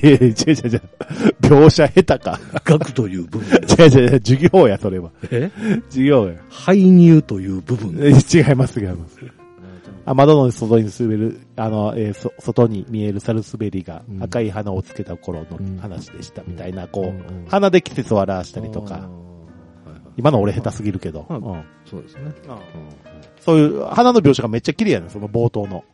描写下手か。 学という部分。 違う。授業や、それは。授業や。 排入という部分。 違います。窓の外に滑る、外に見えるサルスベリが赤い花をつけた頃の話でしたみたいな、花で季節を表したりとか。今の俺下手すぎるけど。 そうですね。 そういう花の描写がめっちゃ綺麗やねん、その冒頭の。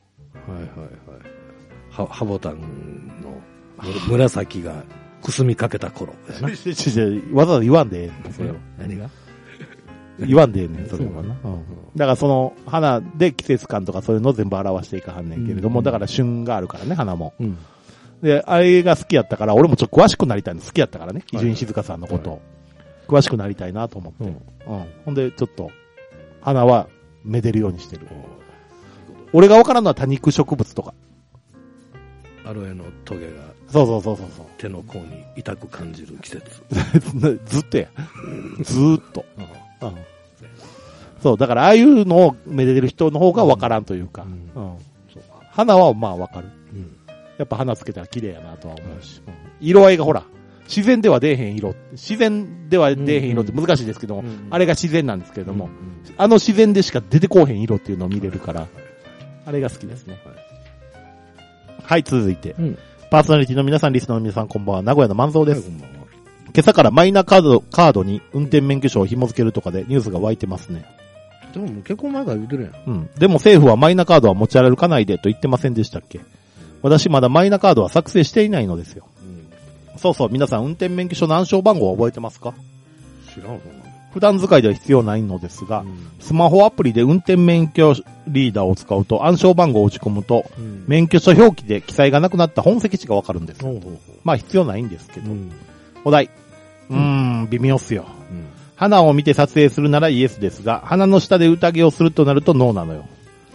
ハボタンの紫がくすみかけた頃やな。 わざわざ言わんでええそれは。 何が言わんでええねん、それはな。だからその花で季節感とかそういうのを全部表していかはんねんけれども、だから旬があるからね、花も。で、あれが好きやったから、俺もちょっと詳しくなりたいの好きやったからね、伊集院静香さんのことを。詳しくなりたいなと思って。ほんで、ちょっと、花はめでるようにしてる。俺がわからんのは多肉植物とか。 アロエのトゲが。 そう。 手の甲に痛く感じる季節。 ずっとや。ずーっと。そう、だからああいうのをめでてる人の方がわからんというか。花はまあわかる。やっぱ花つけたら綺麗やなとは思うし。色合いがほら、自然では出えへん色。自然では出えへん色って難しいですけども、あれが自然なんですけれども、あの自然でしか出てこうへん色っていうのを見れるから、あれが好きですね。はい、続いて。パーソナリティの皆さん、リスナーの皆さん、こんばんは。名古屋の万蔵です。今朝からマイナカードに運転免許証を紐付けるとかでニュースが湧いてますね。 でも結構前から言ってるやん。 でも政府はマイナカードは持ち歩かないでと言ってませんでしたっけ？私まだマイナカードは作成していないのですよ。そう、皆さん運転免許証の暗証番号は覚えてますか？ 知らん。 普段使いでは必要ないのですが、スマホアプリで運転免許リーダーを使うと暗証番号を打ち込むと、免許証表記で記載がなくなった本籍地がわかるんです。まあ必要ないんですけど。お題。微妙っすよ。花を見て撮影するならイエスですが、花の下で宴をするとなるとノーなのよ。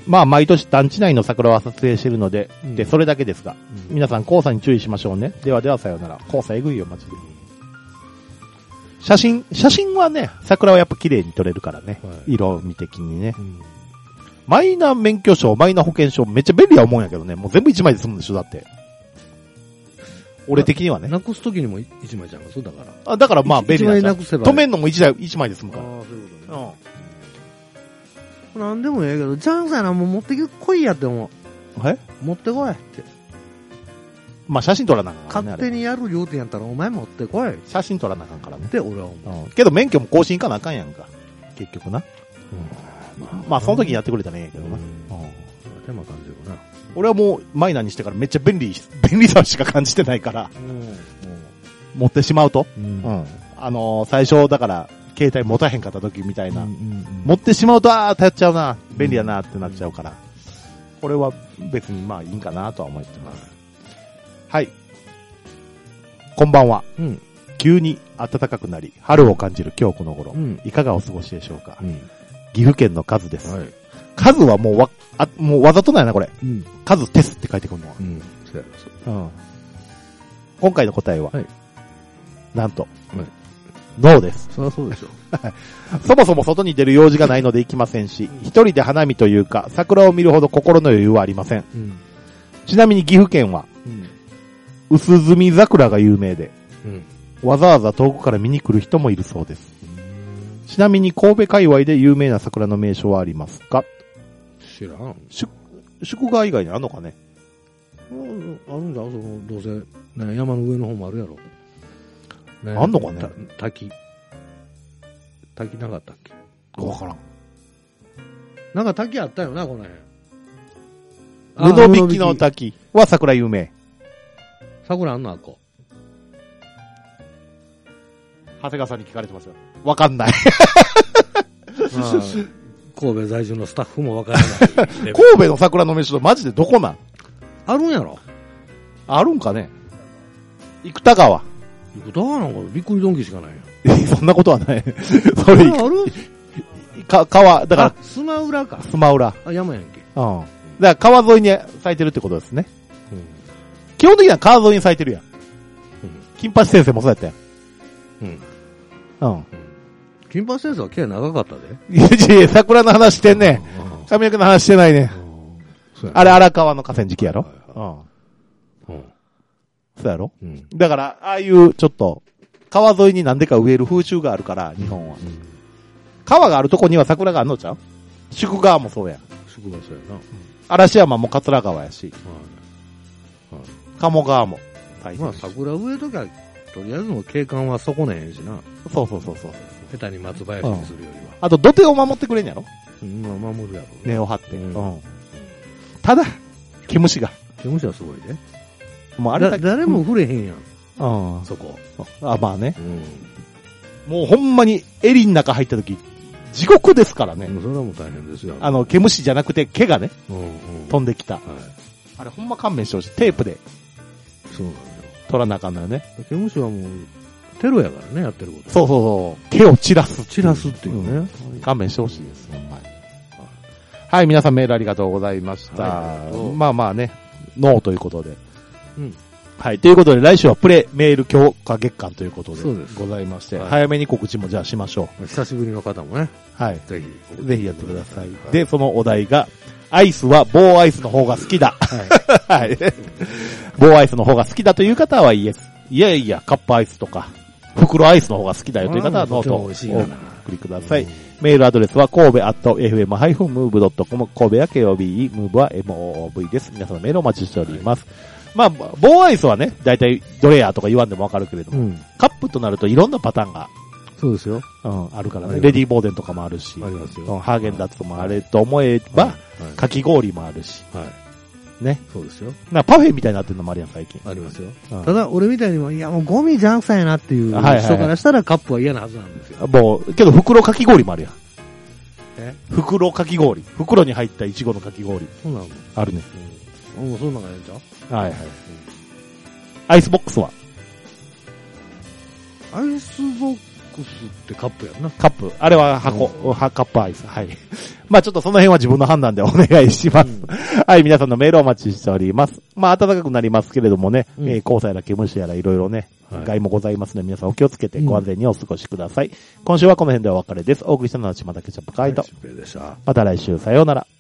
まあ、毎年団地内の桜は撮影してるので、で、それだけですが、皆さん黄砂に注意しましょうね。ではではさようなら。黄砂えぐいよ、マジで。写真はね、桜はやっぱ綺麗に撮れるからね。色味的にね。マイナ免許証、マイナ保険証、めっちゃ便利や思うんやけどね。もう全部1枚で済むんでしょ、だって。俺的にはね。 なくすときにも1枚ちゃうか、そうだから。 だからまあ便利なんなくせば。 止めんのも1枚で済むから。 ああ、そういうことね。なんでもええけど、ジャンさんなもう持ってこいやって思う。持ってこいって。 まあ写真撮らなあかんからね。 勝手にやる言うてんやったらお前持ってこい。 写真撮らなあかんからね。 って俺は思う。けど免許も更新かなあかんやんか。結局な。まあその時にやってくれたらええんやけどな。 手間感じるな。 俺はもうマイナーにしてからめっちゃ便利さしか感じてないから。持ってしまうと。最初だから、携帯持たへんかった時みたいな。持ってしまうと、頼っちゃうな。便利やなってなっちゃうから。これは別にまあいいんかなとは思ってます。はい。こんばんは。急に暖かくなり、春を感じる今日この頃。いかがお過ごしでしょうか。岐阜県のカズです。カズはもうわざとないな、これ。カズテスって書いてくるのは。今回の答えは、なんと、ノーです。 そりゃそうでしょ。 そもそも外に出る用事がないので行きませんし、一人で花見というか、桜を見るほど心の余裕はありません。ちなみに岐阜県は、薄墨桜が有名で、わざわざ遠くから見に来る人もいるそうです。ちなみに神戸界隈で有名な桜の名所はありますか？ 知らん。 宿川以外にあるのかね？ あるんだ、どうせ、ね、山の上の方もあるやろ。 ね、あんのかね？ 滝なかったっけ？ わからん。 なんか滝あったよな、この辺。 布引きの滝は桜有名。 桜あんのあっこ。 長谷川さんに聞かれてますよ。わかんない。 神戸在住のスタッフもわからない。 神戸の桜の名所マジでどこなん？ あるんやろ？ あるんかね？生田川。 生田川なんかびっくりドンキーしかないや。そんなことはない。それある？ 川、だから。 スマウラか。 スマウラ。 山やんけ。 だから川沿いに咲いてるってことですね。基本的には川沿いに咲いてるやん。金八先生もそうやったやん。 金八先生は毛長かったで。 いや、桜の話してんね。髪の毛の話してないね。あれ荒川の河川敷やろ？そうやろ？だから、ああいうちょっと、川沿いになんでか植える風習があるから、日本は。川があるとこには桜があるのちゃう？宿川もそうや。 宿川そうやな。 嵐山も桂川やし。鴨川も。 まあ桜植えときは、とりあえずの景観は損ねへんしな。 そう。 下手に松林にするよりは。 あと土手を守ってくれんやろ？ まあ守るやろ。 根を張って。ただ、毛虫はすごいね。 もうあれだ誰も触れへんやん。そこ。 まあね。もうほんまに襟の中入った時、地獄ですからね。 それはもう大変ですよ。 毛虫じゃなくて毛がね、飛んできた。あれほんま勘弁してほしい。テープで。 そうなんだよ。 取らなあかんのよね。 毛虫はもう、テロやからね、やってること。 そう。毛を散らすっていうね。 勘弁してほしいです、ほんまに。はい、皆さんメールありがとうございました。まあね、ノーということで。はい。ということで、来週はメール強化月間ということでございまして、早めに告知もじゃあしましょう。久しぶりの方もね。 はい。ぜひやってください。で、そのお題が、アイスは棒アイスの方が好きだ。はい。棒アイスの方が好きだという方はイエス。いやいや、カップアイスとか、袋アイスの方が好きだよという方はノートをお送りください。メールアドレスは神戸@fm-move.com 神戸や KOBE、MOVE は MOV です。皆さんのメールをお待ちしております。まあ、棒アイスはね、だいたいどれやとか言わんでもわかるけれども、カップとなるといろんなパターンが。 そうですよ。 あるからね。レディーボーデンとかもあるし。 ありますよ。 ハーゲンダッツもあれと思えば、かき氷もあるし。ね。 そうですよ。 パフェみたいになってるのもあるやん、最近。 ありますよ。ただ、俺みたいにも、いやもうゴミじゃんさやなっていう人からしたらカップは嫌なはずなんですよ。 もう、けど袋かき氷もあるやん。袋かき氷。袋に入ったイチゴのかき氷。 そうなの？ あるね。 もうそんなのがええんちゃう？ はい。アイスボックスは？ アイスボックスってカップやんな。 カップ。あれは箱、カップアイス。はい。まあちょっとその辺は自分の判断でお願いします。はい、皆さんのメールをお待ちしております。まあ暖かくなりますけれどもね、黄砂やら毛虫やらいろいろね、害もございますので、皆さんお気をつけてご安全にお過ごしください。今週はこの辺でお別れです。お送りしたのは島田ケチャップカイト。また来週、さようなら。